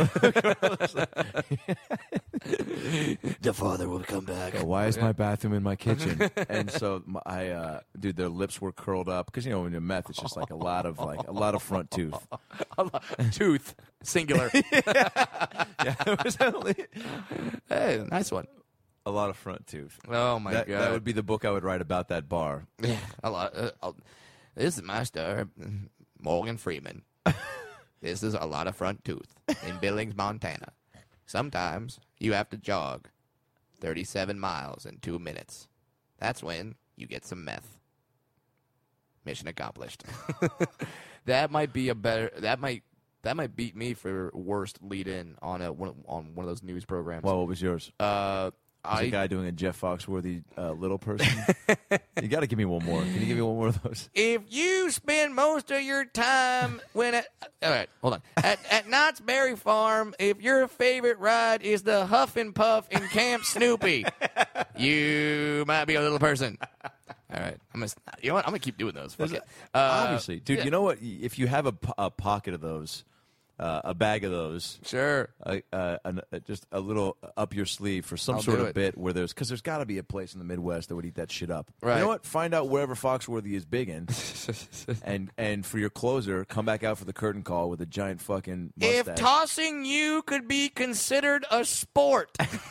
The father will come back. Yeah, why is my bathroom in my kitchen? And so my, I, uh, dude, their lips were curled up because you know when you're meth, it's just like a lot of like a lot of front tooth. Tooth, singular. Yeah, it was only Hey, nice one. a lot of front tooth. Oh my That, God. that would be the book I would write about that bar. Yeah, a lot. Uh, uh, this is Master Morgan Freeman. This is a lot of front tooth in Billings, Montana. Sometimes you have to jog thirty-seven miles in two minutes. That's when you get some meth. Mission accomplished. That might be a better. That might that might beat me for worst lead-in on a one, on one of those news programs. Well, what was yours? uh, Was I a guy doing a Jeff Foxworthy uh, little person? You got to give me one more. Can you give me one more of those? If you spend most of your time when at, all right, hold on. At, at Knott's Berry Farm, if your favorite ride is the Huff and Puff in Camp Snoopy, you might be a little person. All right, I'm gonna. You know what? I'm gonna keep doing those. Fuck it. Uh, Obviously, dude. yeah. You know what? If you have a, po- a pocket of those, uh, a bag of those, Sure. uh, uh, an, uh, just a little up your sleeve for some I'll sort do of it. bit where there's because there's got to be a place in the Midwest that would eat that shit up. You Right. know what? Find out wherever Foxworthy is big in, and and for your closer, come back out for the curtain call with a giant fucking If mustache. tossing you could be considered a sport,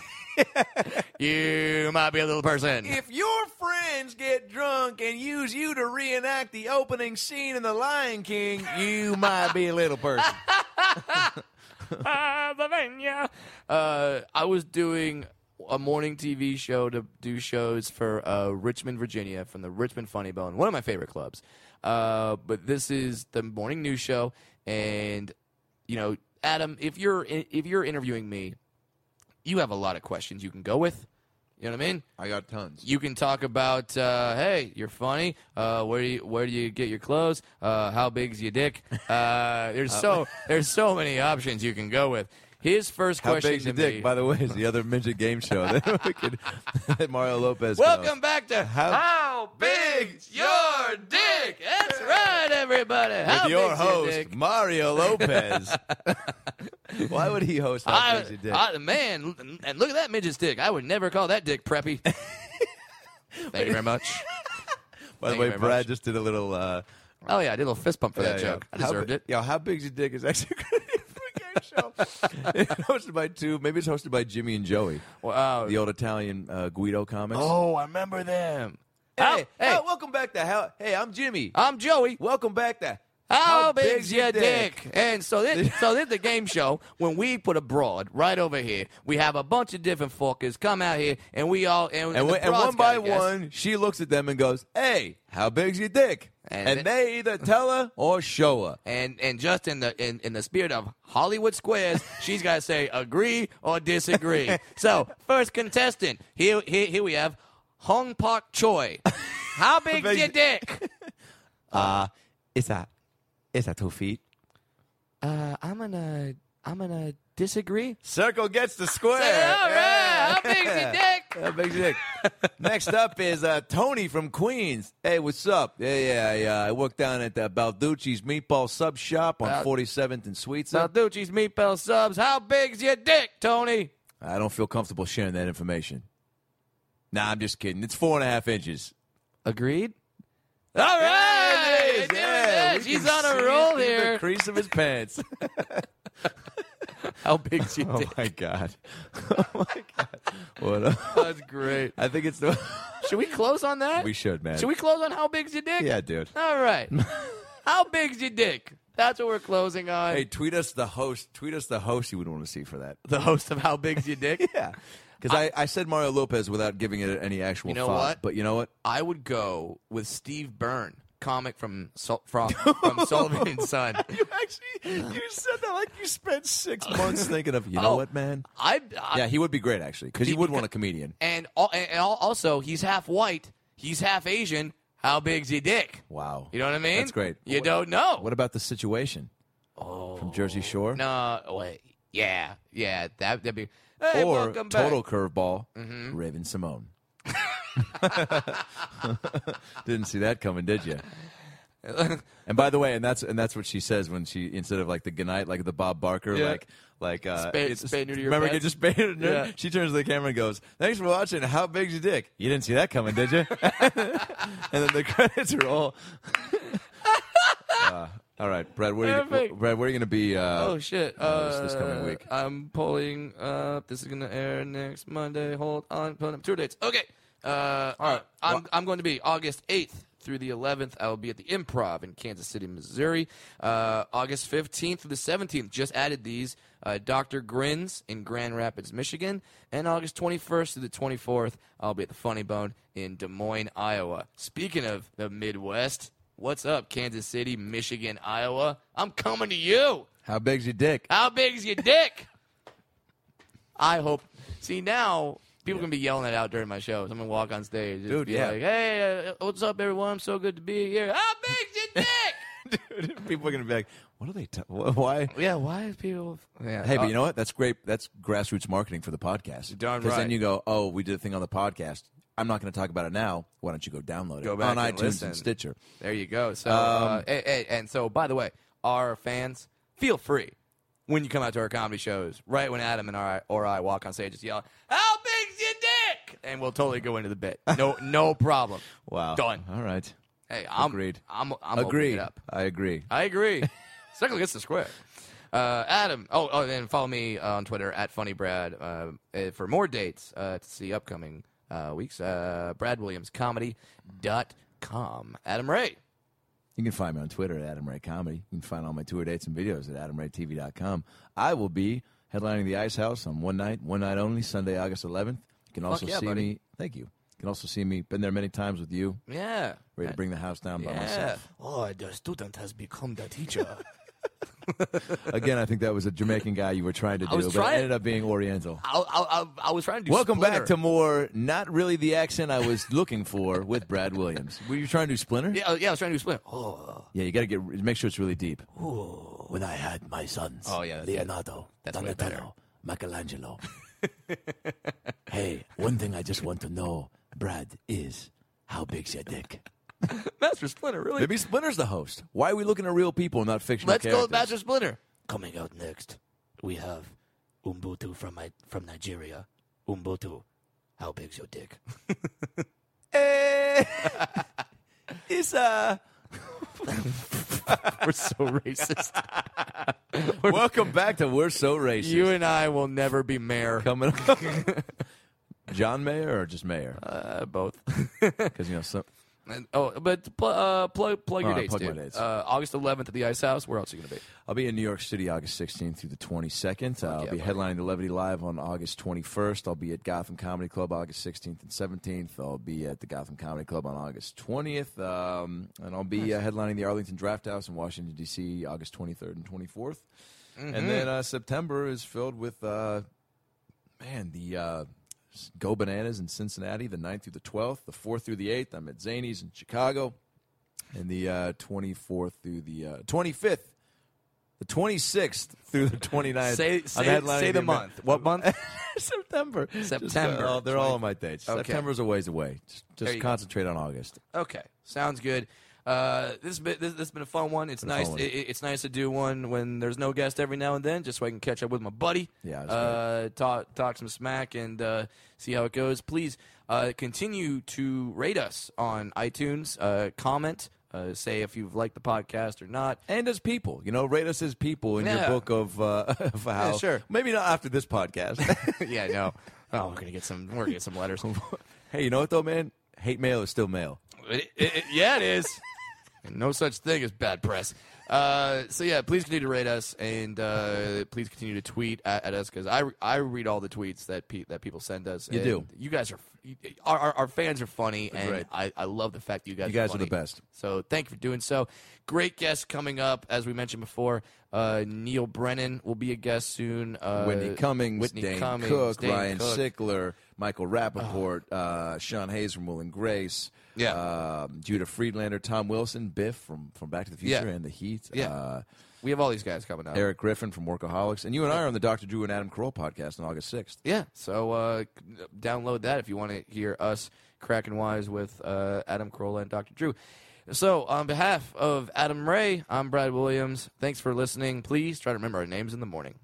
you might be a little person. If your friends get drunk and use you to reenact the opening scene in The Lion King, you might be a little person. Uh, I was doing a morning T V show to do shows for uh, Richmond, Virginia, from the Richmond Funny Bone, one of my favorite clubs. Uh, but this is the morning news show, and you know, Adam, if you're if you're interviewing me, you have a lot of questions you can go with. You know what I mean? I got tons. You can talk about, uh, hey, you're funny. Uh, where do you where do you get your clothes? Uh, how big's your dick? Uh, there's so there's so many options you can go with. His first How question big's to your dick, me. by the way, is the other midget game show that we could that Mario Lopez. Welcome back to How- How, Big's Your Dick? That's right, everybody. How With your big's host, your dick? Mario Lopez. Why would he host How I, Big's Your Dick? I, man, and look at that midget's dick. I would never call that dick preppy. Thank you very much. By the Thank way, you very Brad much. just did a little. Uh, Oh, yeah, I did a little fist pump for that yeah, joke. I How deserved bi- it. Yeah, How Big's Your Dick is actually a great for a game show. It's hosted by two. Maybe it's hosted by Jimmy and Joey, Wow. the old Italian uh, Guido comics. Oh, I remember them. hey, How- hey, hey, welcome back to How. Hey, I'm Jimmy. I'm Joey. Welcome back to How big's your dick? And so this, so this is the game show. When we put a broad right over here, we have a bunch of different fuckers come out here, and we all and, And, the we- and broads one by gotta guess. one, she looks at them and goes, "Hey, how big's your dick?" And And, th- they either tell her or show her. And and just in the in, in the spirit of Hollywood Squares, she's got to say agree or disagree. So first contestant, here here, here we have Hong Pak Choi. How big's big's- your dick? Uh, is that is that two feet? Uh, I'm gonna I'm gonna disagree. Circle gets the square. Say, all right, Yeah. how big's your dick? How big's your dick? Next up is uh, Tony from Queens. Hey, what's up? Yeah, yeah, I, uh, I work down at uh, Balducci's Meatball Sub Shop on Bal- forty-seventh and Sweetsa. Balducci's meatball subs. How big's your dick, Tony? I don't feel comfortable sharing that information. Nah, I'm just kidding. It's four and a half inches. Agreed. All right, There it is. Look at Yeah, that. we She's can on see a it roll through here. The crease of his pants. How big's your Oh dick? my god! Oh my god! What? A, That's great. I think it's the. Should we close on that? We should, man. Should we close on how big's your dick? Yeah, dude. All right. How big's your dick? That's what we're closing on. Hey, tweet us the host. Tweet us the host you would want to see for that. The host of How Big's Your Dick? Yeah. Because I, I said Mario Lopez without giving it any actual You know thought. what? But you know what? I would go with Steve Byrne, comic from Sol- from, from Sullivan and Son. You actually you said that like you spent six months thinking of. You know Oh, what, man? I, I Yeah, he would be great actually because he would Because- want a comedian. and al- and al- also he's half white, he's half Asian. How big's your dick? Wow. You know what I mean? That's great. You What- don't know. What about the situation? Oh, from Jersey Shore. No, wait. Yeah, yeah. That that'd be. Hey, or welcome back. total curveball, Mm-hmm. Raven Simone. Didn't see that coming, did you? And by the way, and that's and that's what she says when she instead of like the goodnight, like the Bob Barker, Yeah. like like uh, Spay- it's- spay neuter your remember pets? get just spay neuter? Yeah. She turns to the camera and goes, "Thanks for watching. How big's your dick? You didn't see that coming, did you?" And then the credits roll. uh, all right, Brad. Where are you, Perfect. Brad, where are you going to be? Uh, Oh shit! uh, this- Uh, this coming week? I'm pulling up. This is gonna air next Monday. Hold on, pulling up tour dates. Okay. Uh, all right. I'm Well- I'm going to be August eighth through the eleventh. I will be at the Improv in Kansas City, Missouri. Uh, August fifteenth through the seventeenth. Just added these. Uh, Doctor Grins in Grand Rapids, Michigan, and August twenty-first through the twenty-fourth. I'll be at the Funny Bone in Des Moines, Iowa. Speaking of the Midwest. What's up, Kansas City, Michigan, Iowa? I'm coming to you. How big's your dick? How big's your dick? I hope. See, now people can be yelling that out during my shows. I'm going to walk on stage. Just Dude, be yeah. like, hey, uh, what's up, everyone? I'm so good to be here. How big's your dick? Dude, people are going to be like, "What are they? T- why?" Yeah, why is people. Yeah. Hey, uh, but you know what? That's great. That's grassroots marketing for the podcast. Darn Because right. then you go, "Oh, we did a thing on the podcast. I'm not going to talk about it now. Why don't you go download it Go back on and iTunes listen. and Stitcher?" There you go. So, Um, uh, hey, hey, and so, by the way, our fans, feel free when you come out to our comedy shows, right when Adam and I, or I walk on stage, just yell, "How big's your dick?" And we'll totally go into the bit. No, no problem. Wow. Done. All right. Hey, I'm Agreed. I'm I'm opening Agree. it up. I agree. I agree. Circle gets the square. Uh, Adam. Oh, oh, and follow me on Twitter at FunnyBrad uh, uh, for more dates uh, to see upcoming uh, weeks. Uh, Brad Williams Comedy dot com. Adam Ray. You can find me on Twitter at Adam Ray Comedy. You can find all my tour dates and videos at Adam Ray T V dot com. I will be headlining the Ice House on one night, one night only, Sunday, August eleventh. You can also yeah, see buddy. me. Thank you. You can also see me. Been there many times with you. Yeah. Ready to bring the house down by Yeah. myself. Oh, the student has become the teacher. Again, I think that was a Jamaican guy you were trying to I do, was but trying- it ended up being Oriental. I, I, I, I was trying to do Welcome Splinter. back to more, not really the accent I was looking for with Brad Williams. Were you trying to do Splinter? Yeah, yeah, I was trying to do Splinter. Oh, Yeah, you got to get make sure it's really deep. When I had my sons, Oh, yeah, that's Leonardo, That's way better. Donatello, Michelangelo. Hey, one thing I just want to know, Brad, is how big's your dick? Master Splinter, really? Maybe Splinter's the host. Why are we looking at real people, not fictional Let's characters? go with Master Splinter. Coming out next, we have Umbutu from my, from Nigeria. Umbutu, how big's your dick? Eh, it's uh We're so racist. welcome back to We're So Racist. You and I will never be mayor. coming up. John Mayer or just Mayer? Uh, both. Because you know some. And, oh, but pl- uh, plug plug your All right, dates, plug my dude. dates. Uh, August eleventh at the Ice House. Where else are you going to be? I'll be in New York City August sixteenth through the twenty-second. Uh, I'll yeah, be buddy. headlining the Levity Live on August twenty-first. I'll be at Gotham Comedy Club August sixteenth and seventeenth. I'll be at the Gotham Comedy Club on August twentieth. Um, and I'll be uh, headlining the Arlington Draft House in Washington, D C August twenty-third and twenty-fourth. Mm-hmm. And then uh, September is filled with, uh, man, the uh, Go Bananas in Cincinnati, the ninth through the twelfth. The fourth through the eighth, I'm at Zanies in Chicago. And the uh, twenty-fourth through the uh, twenty-fifth, the twenty-sixth through the twenty-ninth. Say I'm say, headlining say the Amer- month. What month? September. September. Just, uh, all- they're all on my dates. Okay. September's a ways away. Just, There just you go. concentrate on August. Okay, sounds good. Uh, this has been this, this has been a fun one. It's Been a nice. fun one. It, it's nice to do one when there's no guest every now and then, just so I can catch up with my buddy. Yeah, that's uh, talk talk some smack and uh, see how it goes. Please uh, continue to rate us on iTunes. Uh, comment. Uh, say if you've liked the podcast or not. And as people, you know, rate us as people in Yeah. your book of, uh, of how. Yeah, sure. Maybe not after this podcast. yeah, no. Oh, we're gonna get some. We're gonna get some letters. Hey, you know what though, man? Hate mail is still mail. It- it- it- yeah, it is. And no such thing as bad press. Uh, so yeah, please continue to rate us and uh, please continue to tweet at, at us because I, I read all the tweets that pe- that people send us. You and do. You guys are our, our our fans are funny and great. I, I love the fact that you guys You guys are, are the funny. best. So thank you for doing so. Great guests coming up as we mentioned before. Uh, Neil Brennan will be a guest soon. Uh, Whitney Cummings, Whitney Dane Cummings, Cook, Dane Ryan Cook. Sickler, Michael Rappaport, uh, Sean Hayes from Will and Grace, Yeah. um, Judah Friedlander, Tom Wilson, Biff from, from Back to the Future Yeah. and The Heat, Yeah. uh, We have all these guys coming out. Eric Griffin from Workaholics, and you and I are on the Doctor Drew and Adam Carolla podcast on August sixth. Yeah, so uh, download that if you want to hear us cracking wise with uh, Adam Carolla and Doctor Drew. So, on behalf of Adam Ray, I'm Brad Williams. Thanks for listening. Please try to remember our names in the morning.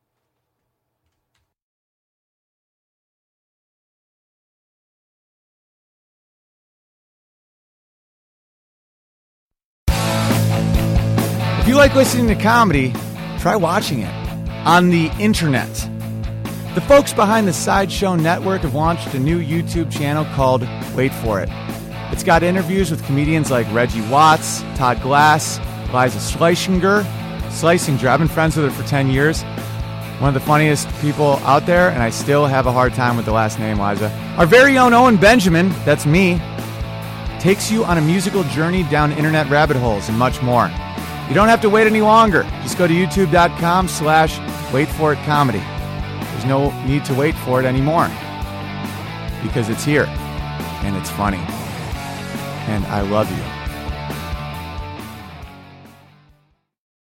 If you like listening to comedy, try watching it on the internet. The folks behind the Sideshow Network have launched a new YouTube channel called Wait For It. It's got interviews with comedians like Reggie Watts, Todd Glass, Liza Schleisinger. Schleisinger, I've been friends with her for ten years. One of the funniest people out there, and I still have a hard time with the last name, Liza. Our very own Owen Benjamin, that's me, takes you on a musical journey down internet rabbit holes and much more. You don't have to wait any longer. Just go to youtube.com slash wait for it comedy. There's no need to wait for it anymore because it's here and it's funny. And I love you.